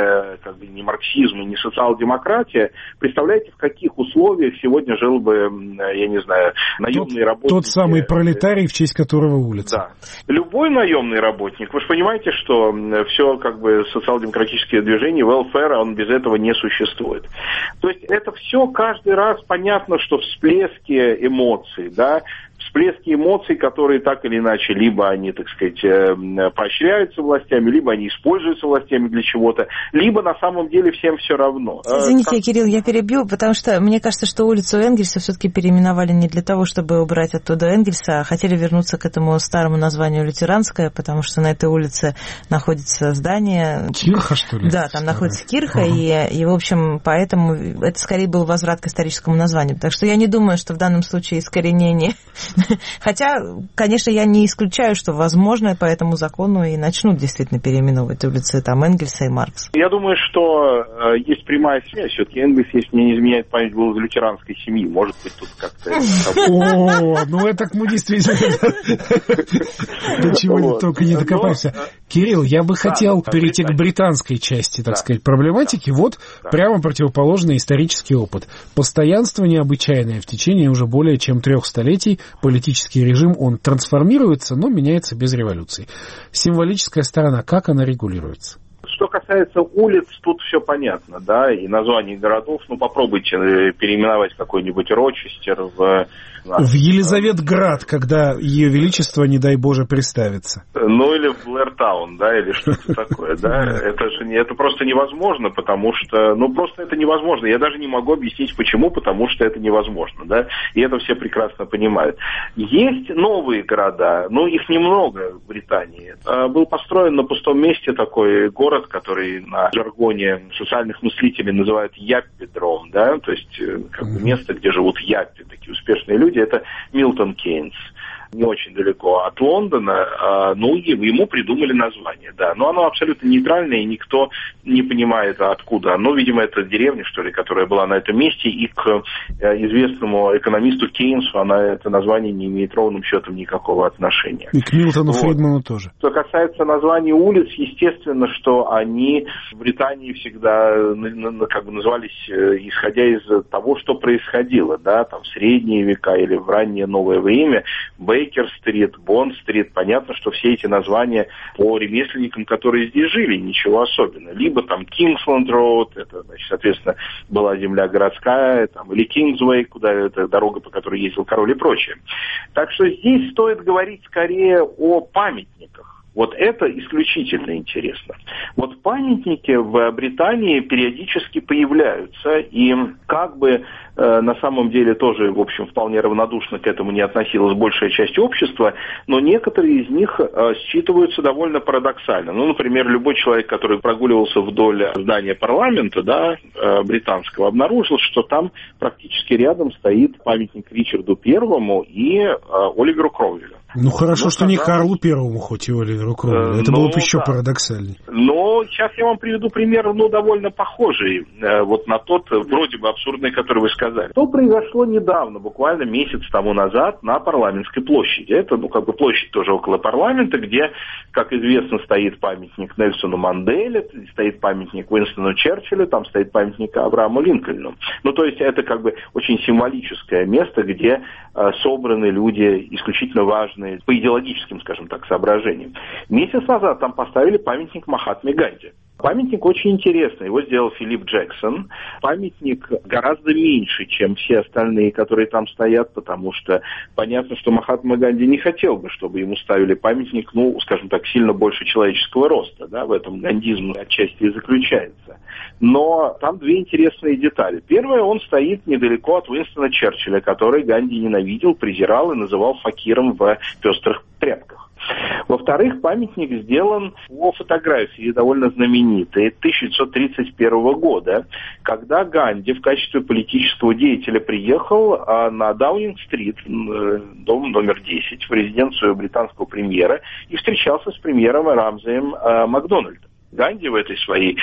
Speaker 7: не марксизм, и не социал-демократия, представляете, в каких условиях сегодня жил бы, я не знаю, наемный работник.
Speaker 1: Тот самый пролетарий, в честь которого улица.
Speaker 7: Да. Любой наемный работник, вы же понимаете, что все как бы социал-демократическое движение, welfare, он без этого не существует. То есть это все каждый раз понятно, что всплески эмоций, да, всплески эмоций, которые так или иначе, либо они, так сказать, поощряются властями, либо они используются властями для чего-то, либо на самом деле всем все равно.
Speaker 2: Извините, Кирилл, я перебью, потому что мне кажется, что улицу Энгельса все-таки переименовали не для того, чтобы убрать оттуда Энгельса, а хотели вернуться к этому старому названию Лютеранская, потому что на этой улице находится здание...
Speaker 1: Кирха, что ли?
Speaker 2: Да, там находится Кирха, и, в общем, поэтому это скорее был возврат к историческому названию. Так что я не думаю, что в данном случае искоренение... Хотя, конечно, я не исключаю, что, возможно, по этому закону и начнут действительно переименовывать улицы там Энгельса и Маркса.
Speaker 7: Я думаю, что есть прямая связь. Все-таки Энгельс, если мне не изменяет память, был из лютеранской семьи. Может быть, тут как-то...
Speaker 1: Это мы действительно до чего только не докопаемся. Кирилл, я бы хотел перейти к британской части, так сказать, проблематики. Вот прямо противоположный исторический опыт. Постоянство необычайное в течение уже более чем 3 столетий. Политический режим, он трансформируется, но меняется без революции. Символическая сторона, как она регулируется?
Speaker 7: Что касается улиц, тут все понятно, да, и названий городов. Попробуйте переименовать какой-нибудь Рочестер в
Speaker 1: Елизаветград, когда Ее Величество, не дай Боже, представится.
Speaker 7: Или в Блэртаун, да, или что-то такое, да. Это просто невозможно, потому что, просто это невозможно. Я даже не могу объяснить, почему, потому что это невозможно, да, и это все прекрасно понимают. Есть новые города, но их немного в Британии. Был построен на пустом месте такой город, который на жаргоне социальных мыслителей называют яппидром, да, то есть как бы место, где живут яппи, такие успешные люди, это Милтон Кейнс. не очень далеко от Лондона, ему придумали название, да. Но оно абсолютно нейтральное, и никто не понимает, откуда оно. Видимо, это деревня, что ли, которая была на этом месте, и к известному экономисту Кейнсу это название не имеет ровным счетом никакого отношения.
Speaker 1: И к Милтону Фридману тоже.
Speaker 7: Что касается названий улиц, естественно, что они в Британии всегда как бы назывались, исходя из того, что происходило, да, там в средние века или в раннее новое время. Бейкер-стрит, Бонд-стрит. Понятно, что все эти названия по ремесленникам, которые здесь жили, ничего особенного. Либо там Кингсленд-роуд, это, значит, соответственно, была земля городская, там, или Кингсвей, куда это дорога, по которой ездил король и прочее. Так что здесь стоит говорить скорее о памятниках. Вот это исключительно интересно. Вот памятники в Британии периодически появляются, и как бы на самом деле тоже, в общем, вполне равнодушно к этому не относилась большая часть общества, но некоторые из них считываются довольно парадоксально. Ну, например, любой человек, который прогуливался вдоль здания парламента, да, британского, обнаружил, что там практически рядом стоит памятник Ричарду Первому и Оливеру Кромвелю.
Speaker 1: Ну, хорошо, что не Карлу Первому, хоть и Оливеру Кромвелю. Это было бы еще парадоксальнее.
Speaker 7: Но сейчас я вам приведу пример, довольно похожий вот на тот, вроде бы абсурдный, который вы сказали. Что произошло недавно, буквально месяц тому назад, на Парламентской площади. Это, площадь тоже около парламента, где, как известно, стоит памятник Нельсону Манделе, стоит памятник Уинстону Черчиллю, там стоит памятник Аврааму Линкольну. То есть это очень символическое место, где собраны люди исключительно важные по идеологическим, скажем так, соображениям. Месяц назад там поставили памятник Махатме Ганди. Памятник очень интересный, его сделал Филипп Джексон. Памятник гораздо меньше, чем все остальные, которые там стоят, потому что понятно, что Махатма Ганди не хотел бы, чтобы ему ставили памятник, скажем так, сильно больше человеческого роста, да, в этом гандизм отчасти и заключается. Но там две интересные детали. Первое, он стоит недалеко от Уинстона Черчилля, который Ганди ненавидел, презирал и называл факиром в пестрых тряпках. Во-вторых, памятник сделан по фотографии, довольно знаменитой, 1931 года, когда Ганди в качестве политического деятеля приехал на Даунинг-стрит, дом номер 10, в резиденцию британского премьера, и встречался с премьером Рамзеем Макдональдом. Ганди в этой своей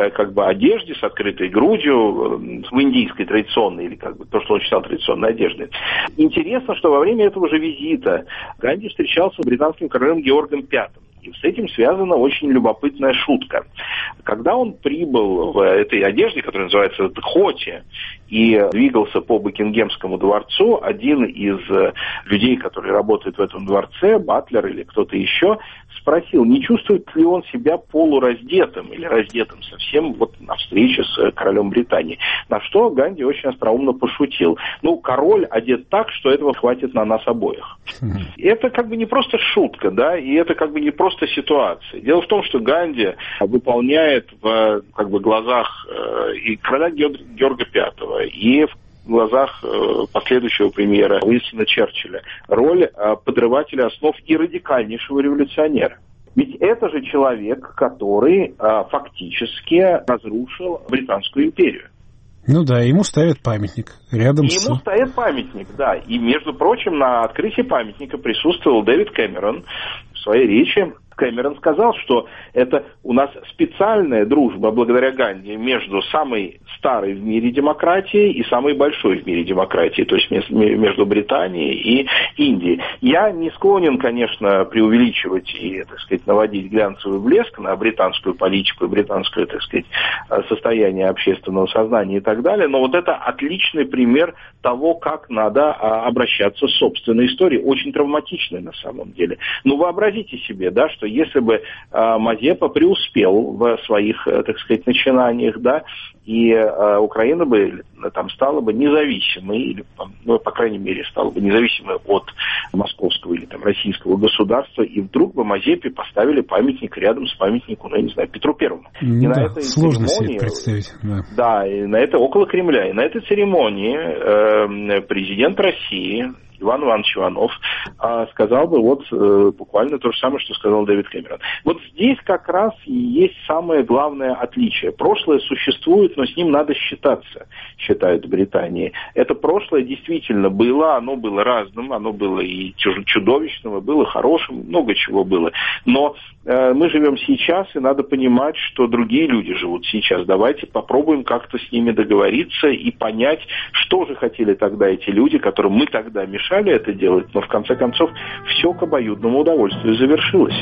Speaker 7: одежде с открытой грудью, в индийской традиционной, или то, что он считал традиционной одеждой. Интересно, что во время этого же визита Ганди встречался с британским королем Георгом V. И с этим связана очень любопытная шутка. Когда он прибыл в этой одежде, которая называется «Дхоти», и двигался по Букингемскому дворцу, один из людей, которые работают в этом дворце, батлер или кто-то еще, спросил, не чувствует ли он себя полураздетым или раздетым совсем на встрече с королем Британии. На что Ганди очень остроумно пошутил. Король одет так, что этого хватит на нас обоих. Это не просто шутка, да, и это не просто ситуация. Дело в том, что Ганди выполняет в глазах и короля Георга V, и в глазах последующего премьера Уинстона Черчилля роль подрывателя основ и радикальнейшего революционера. Ведь это же человек, который фактически разрушил Британскую империю.
Speaker 1: Ему ставят памятник рядом
Speaker 7: Ему ставят памятник, да. И, между прочим, на открытии памятника присутствовал Дэвид Кэмерон. В своей речи Кэмерон сказал, что это у нас специальная дружба, благодаря Ганди, между самой старой в мире демократией и самой большой в мире демократией, то есть между Британией и Индией. Я не склонен, конечно, преувеличивать и, наводить глянцевый блеск на британскую политику и британское, состояние общественного сознания и так далее, но это отличный пример того, как надо обращаться с собственной историей, очень травматичной на самом деле. Вообразите себе, да, что если бы Мазепа преуспел в своих, начинаниях, да, и Украина бы стала бы независимой, или, по крайней мере, стала бы независимой от московского или российского государства, и вдруг бы Мазепе поставили памятник рядом с памятником, Петру Первому. И на этой
Speaker 1: сложно себе представить.
Speaker 7: Да, и на это около Кремля. И на этой церемонии президент России Иван Иванович Иванов, сказал бы буквально то же самое, что сказал Дэвид Кэмерон. Вот здесь как раз и есть самое главное отличие. Прошлое существует, но с ним надо считаться, считают в Британии. Это прошлое действительно было, оно было разным, оно было и чудовищным, было хорошим, много чего было. Но мы живем сейчас, и надо понимать, что другие люди живут сейчас. Давайте попробуем как-то с ними договориться и понять, что же хотели тогда эти люди, которым мы тогда мешали это делать, но в конце концов все к обоюдному удовольствию завершилось.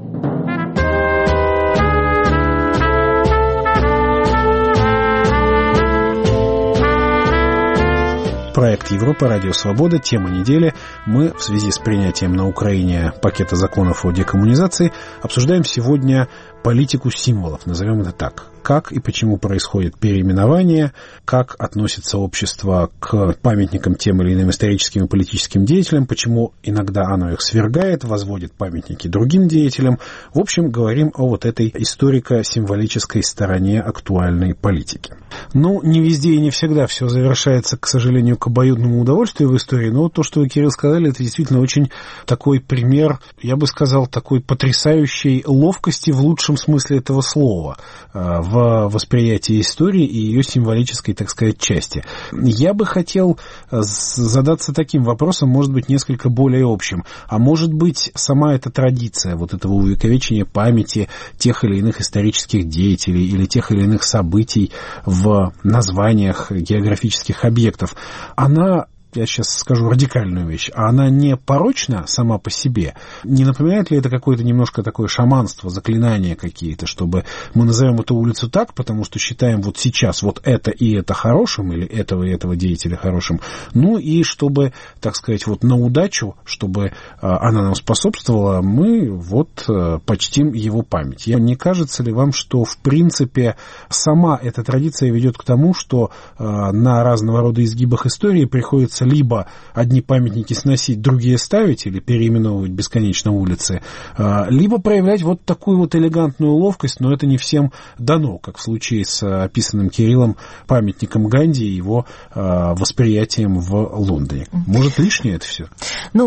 Speaker 1: Проект «Европа», Радио Свобода, тема недели. Мы в связи с принятием на Украине пакета законов о декоммунизации обсуждаем сегодня политику символов, назовем это так. Как и почему происходит переименование, как относится общество к памятникам тем или иным историческим и политическим деятелям, почему иногда оно их свергает, возводит памятники другим деятелям. В общем, говорим о этой историко-символической стороне актуальной политики. Не везде и не всегда все завершается, к сожалению, к обоюдному удовольствию в истории, но то, что вы, Кирилл, сказали, это действительно очень такой пример, я бы сказал, такой потрясающей ловкости в лучшем смысле этого слова в восприятии истории и ее символической, так сказать, части. Я бы хотел задаться таким вопросом, может быть, несколько более общим. А может быть, сама эта традиция этого увековечения памяти тех или иных исторических деятелей или тех или иных событий в названиях географических объектов, она, я сейчас скажу радикальную вещь, а она не порочна сама по себе? Не напоминает ли это какое-то немножко такое шаманство, заклинания какие-то, чтобы мы назовем эту улицу так, потому что считаем сейчас это и это хорошим, или этого и этого деятеля хорошим, и чтобы, так сказать, на удачу, чтобы она нам способствовала, мы почтим его память. Не кажется ли вам, что, в принципе, сама эта традиция ведет к тому, что на разного рода изгибах истории приходится либо одни памятники сносить, другие ставить, или переименовывать бесконечно улицы, либо проявлять такую элегантную ловкость, но это не всем дано, как в случае с описанным Кириллом памятником Ганди и его восприятием в Лондоне. Может, лишнее это все?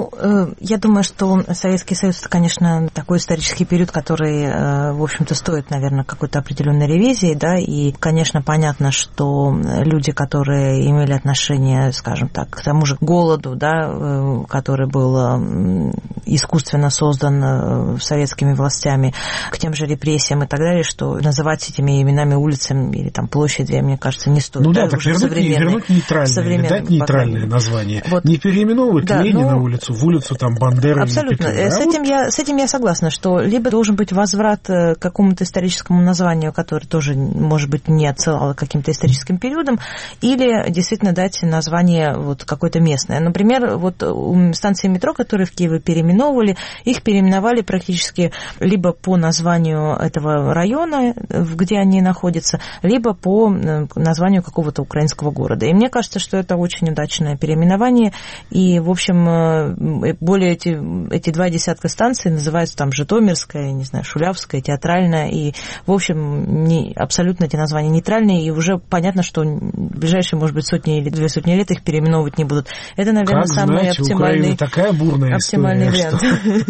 Speaker 2: Я думаю, что Советский Союз, это, конечно, такой исторический период, который, в общем-то, стоит, наверное, какой-то определенной ревизии, да, и, конечно, понятно, что люди, которые имели отношение, скажем так, к тому же голоду, да, который был искусственно создан советскими властями, к тем же репрессиям и так далее, что называть этими именами улицами или площади, мне кажется, не стоит.
Speaker 1: Так вернуть нейтральное, дать нейтральное название. Не переименовывать Ленина улицу в улицу Бандеры.
Speaker 2: Абсолютно. С этим я согласна, что либо должен быть возврат к какому-то историческому названию, которое тоже, может быть, не отсылало к каким-то историческим периодам, или действительно дать название какое-то местное. Например, станции метро, которые в Киеве переименовывали, их переименовали практически либо по названию этого района, где они находятся, либо по названию какого-то украинского города. И мне кажется, что это очень удачное переименование. И, в общем, более эти 20 станций называются Житомирская, не знаю, Шулявская, Театральная. И, в общем, абсолютно эти названия нейтральные. И уже понятно, что в ближайшие, может быть, сотни или 2 сотни лет их переименовывать не будут. Это, наверное, самый оптимальный,
Speaker 1: такая бурная
Speaker 2: оптимальный вариант.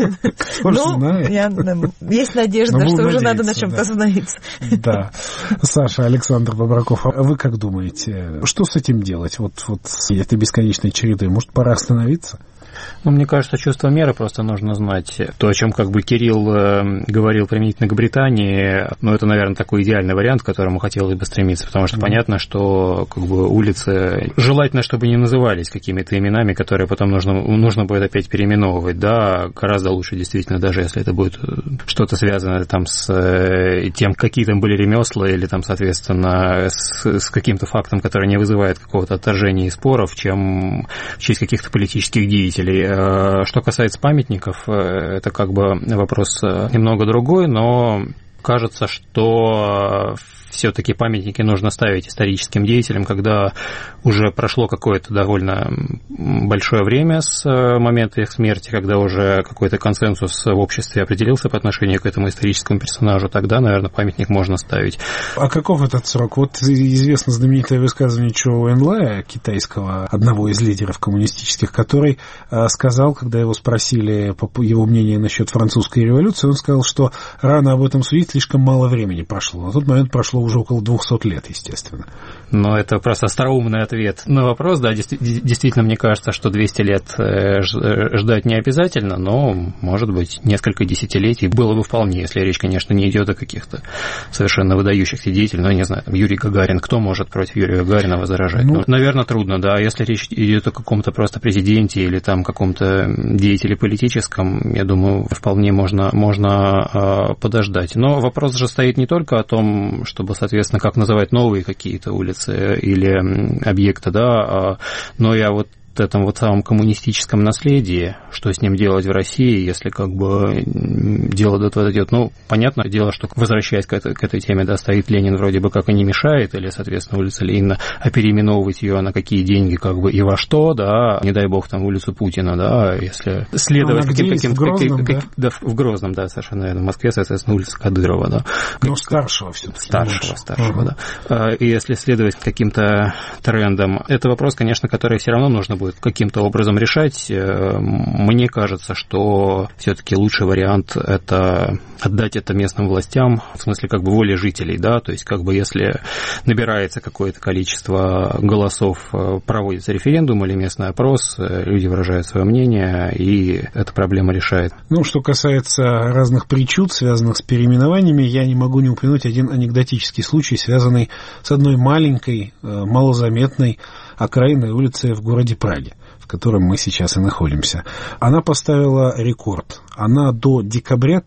Speaker 2: Есть надежда, что уже надо на чем-то остановиться.
Speaker 1: Да. Саша, Александр Бобраков, а вы как думаете, что с этим делать? С этой бесконечной чередой, может, пора остановиться?
Speaker 6: Мне кажется, чувство меры просто нужно знать. То, о чем Кирилл говорил применительно к Британии, это, наверное, такой идеальный вариант, к которому хотелось бы стремиться, потому что понятно, что улицы желательно, чтобы не назывались какими-то именами, которые потом нужно будет опять переименовывать. Да, гораздо лучше, действительно, даже если это будет что-то связанное с тем, какие там были ремесла, или соответственно, с каким-то фактом, который не вызывает какого-то отторжения и споров, чем в честь каких-то политических деятелей. Что касается памятников, это вопрос немного другой, но кажется, что все-таки памятники нужно ставить историческим деятелям, когда уже прошло какое-то довольно большое время с момента их смерти, когда уже какой-то консенсус в обществе определился по отношению к этому историческому персонажу, тогда, наверное, памятник можно ставить.
Speaker 1: А каков этот срок? Вот известно знаменитое высказывание Чжоу Энлая, китайского, одного из лидеров коммунистических, который сказал, когда его спросили его мнение насчет французской революции, он сказал, что рано об этом судить, слишком мало времени прошло. На тот момент прошло уже около 200 лет, естественно.
Speaker 6: Но это просто остроумный ответ на вопрос. Да, действительно, мне кажется, что 200 лет ждать не обязательно, но, может быть, несколько десятилетий было бы вполне, если речь, конечно, не идет о каких-то совершенно выдающихся деятелей. Ну, я не знаю, там, Юрий Гагарин. Кто может против Юрия Гагарина возражать? Ну, наверное, трудно, да. Если речь идет о каком-то просто президенте или там каком-то деятеле политическом, я думаю, вполне можно подождать. Но вопрос же стоит не только о том, чтобы, соответственно, как называть новые какие-то улицы или объекты, да, но и о вот этом вот самом коммунистическом наследии, что с ним делать в России, если как бы дело до этого идет. Ну, понятное дело, что, возвращаясь к этой теме, да, стоит Ленин вроде бы как и не мешает, или, соответственно, улица Ленина, а переименовывать ее на какие деньги, как бы, и во что, да, не дай бог, там, улицу Путина, да, если следовать каким-то... В Грозном, да, совершенно верно. В Москве, соответственно, улица Кадырова, да.
Speaker 1: Но старшего все-таки.
Speaker 6: Старшего, да. И если следовать каким-то трендам, это вопрос, конечно, который все равно нужно будет каким-то образом решать. Мне кажется, что все-таки лучший вариант – это отдать это местным властям, в смысле как бы воли жителей, да, то есть как бы если набирается какое-то количество голосов, проводится референдум или местный опрос, люди выражают свое мнение, и эта проблема решает.
Speaker 1: Ну, что касается разных причуд, связанных с переименованиями, я не могу не упомянуть один анекдотический случай, связанный с одной маленькой, малозаметной окраинной улицей в городе Праге, в котором мы сейчас и находимся. Она поставила рекорд. Она до декабря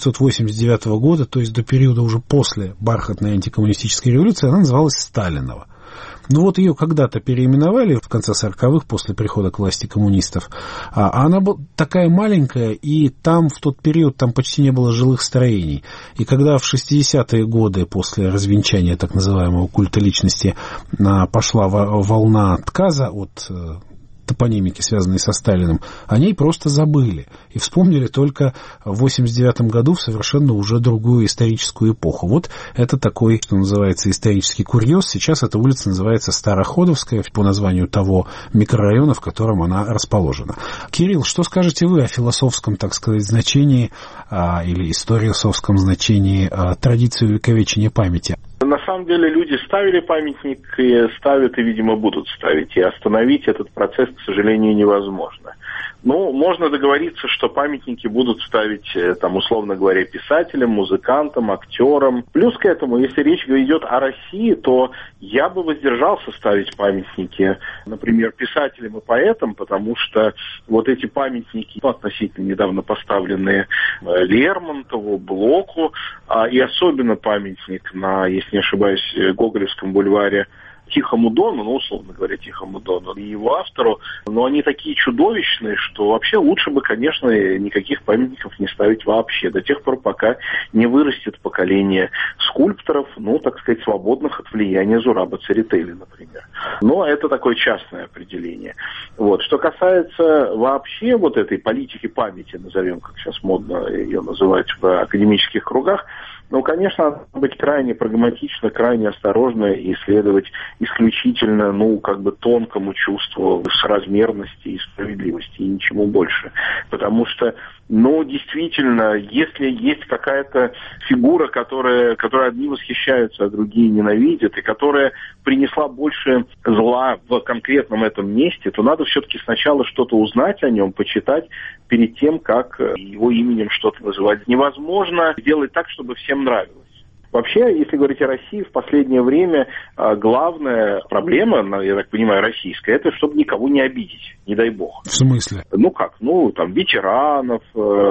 Speaker 1: 1989 года, то есть до периода уже после бархатной антикоммунистической революции, она называлась Сталинова. Ну вот ее когда-то переименовали в конце 40-х, после прихода к власти коммунистов. А она была такая маленькая, и там в тот период там почти не было жилых строений. И когда в 60-е годы, после развенчания так называемого культа личности, пошла волна отказа от топонимики, связанные со Сталиным, о ней просто забыли. И вспомнили только в 1989 году в совершенно уже другую историческую эпоху. Вот это такой, что называется, исторический курьез. Сейчас эта улица называется Староходовская, по названию того микрорайона, в котором она расположена. Кирилл, что скажете вы о философском, так сказать, значении или историосовском значении традиции увековечения памяти?
Speaker 7: На самом деле люди ставили памятник, и ставят, и, видимо, будут ставить. И остановить этот процесс, к сожалению, невозможно. Ну, можно договориться, что памятники будут ставить, там, условно говоря, писателям, музыкантам, актерам. Плюс к этому, если речь идет о России, то я бы воздержался ставить памятники, например, писателям и поэтам, потому что вот эти памятники, относительно недавно поставленные Лермонтову, Блоку, и особенно памятник на, если не ошибаюсь, Гоголевском бульваре Тихому Дону, ну, условно говоря, Тихому Дону, и его автору, но они такие чудовищные, что вообще лучше бы, конечно, никаких памятников не ставить вообще, до тех пор, пока не вырастет поколение скульпторов, ну, так сказать, свободных от влияния Зураба Церетели, например. Но это такое частное определение. Вот. Что касается вообще вот этой политики памяти, назовем, как сейчас модно ее называть в академических кругах, ну, конечно, надо быть крайне прагматично, крайне осторожно и следовать исключительно, ну, как бы тонкому чувству соразмерности и справедливости, и ничему больше. Потому что, ну, действительно, если есть какая-то фигура, которая одни восхищаются, а другие ненавидят, и которая принесла больше зла в конкретном этом месте, то надо все-таки сначала что-то узнать о нем, почитать, перед тем, как его именем что-то называть. Невозможно сделать так, чтобы всем нравилось. Вообще, если говорить о России, в последнее время главная проблема, я так понимаю, российская, это чтобы никого не обидеть, не дай бог.
Speaker 1: В смысле?
Speaker 7: Ну как? Ну, там, ветеранов,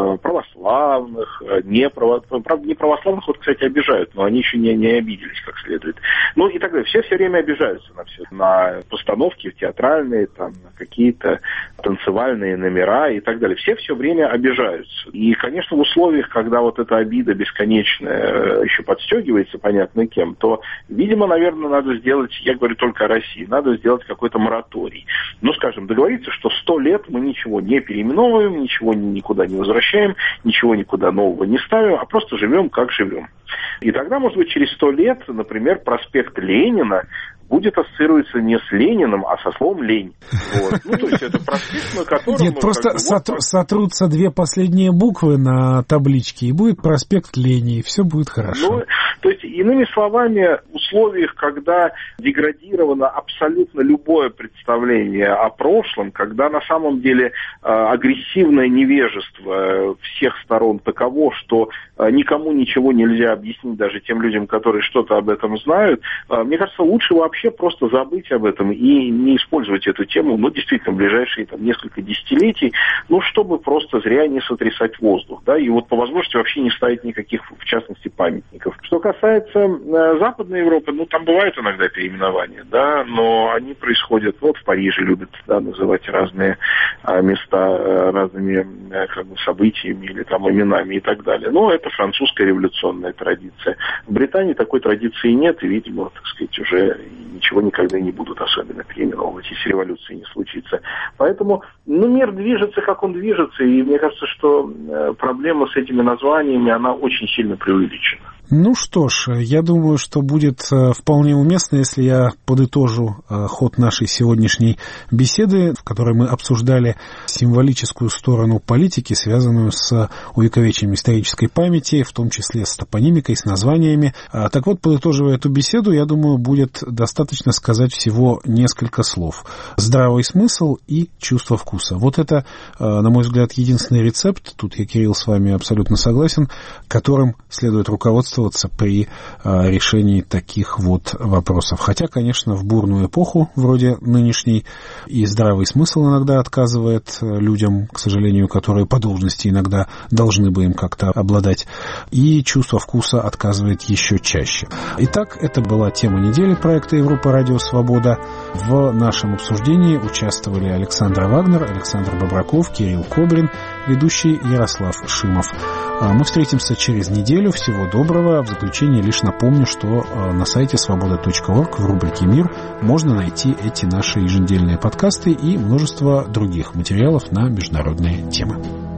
Speaker 7: православных, правда, не православных, вот, кстати, обижают, но они еще не обиделись как следует. Ну и так далее. Все время обижаются на все. На постановки театральные, там, на какие-то танцевальные номера и так далее. Все время обижаются. И, конечно, в условиях, когда вот эта обида бесконечная еще подстегивается, расстегивается, понятно кем, то, видимо, наверное, надо сделать, я говорю только о России, надо сделать какой-то мораторий. Ну, скажем, договориться, что 100 лет мы ничего не переименовываем, ничего никуда не возвращаем, ничего никуда нового не ставим, а просто живем, как живем. И тогда, может быть, через 100 лет, например, проспект Ленина будет ассоциироваться не с Лениным, а со словом «лень». Вот. Ну, то есть это проспект, на котором...
Speaker 1: Нет, просто сотрутся две последние буквы на табличке, и будет проспект Лени, и все будет хорошо.
Speaker 7: Ну, то есть, иными словами, в условиях, когда деградировано абсолютно любое представление о прошлом, когда на самом деле агрессивное невежество всех сторон таково, что никому ничего нельзя объяснить, даже тем людям, которые что-то об этом знают, мне кажется, лучше вообще просто забыть об этом и не использовать эту тему, ну, действительно, в ближайшие там, несколько десятилетий, ну, чтобы просто зря не сотрясать воздух, да, и вот по возможности вообще не ставить никаких, в частности, памятников. Что касается Западной Европы, ну, там бывают иногда переименования, да, но они происходят, вот в Париже любят, да, называть разные места разными как бы, событиями или там именами и так далее. Но это французская революционная традиция. В Британии такой традиции нет, и, видимо, так сказать, уже ничего никогда не будут особенно переименовывать, если революции не случится. Поэтому, ну, мир движется, как он движется, и мне кажется, что проблема с этими названиями, она очень сильно преувеличена.
Speaker 1: Ну что ж, я думаю, что будет вполне уместно, если я подытожу ход нашей сегодняшней беседы, в которой мы обсуждали символическую сторону политики, связанную с увековечением исторической памяти, в том числе с топонимикой, с названиями. Так вот, подытоживая эту беседу, я думаю, будет достаточно сказать всего несколько слов. Здравый смысл и чувство вкуса. Вот это, на мой взгляд, единственный рецепт, тут я, Кирилл, с вами абсолютно согласен, которым следует руководствоваться при решении таких вот вопросов. Хотя, конечно, в бурную эпоху, вроде нынешней, и здравый смысл иногда отказывает людям, к сожалению, которые по должности иногда должны бы им как-то обладать, и чувство вкуса отказывает еще чаще. Итак, это была тема недели проекта Европа Радио Свобода. В нашем обсуждении участвовали Александра Вагнер, Александр Бобраков, Кирилл Кобрин, ведущий Ярослав Шимов. Мы встретимся через неделю. Всего доброго. В заключение лишь напомню, что на сайте свобода.орг в рубрике «Мир» можно найти эти наши еженедельные подкасты и множество других материалов на международные темы.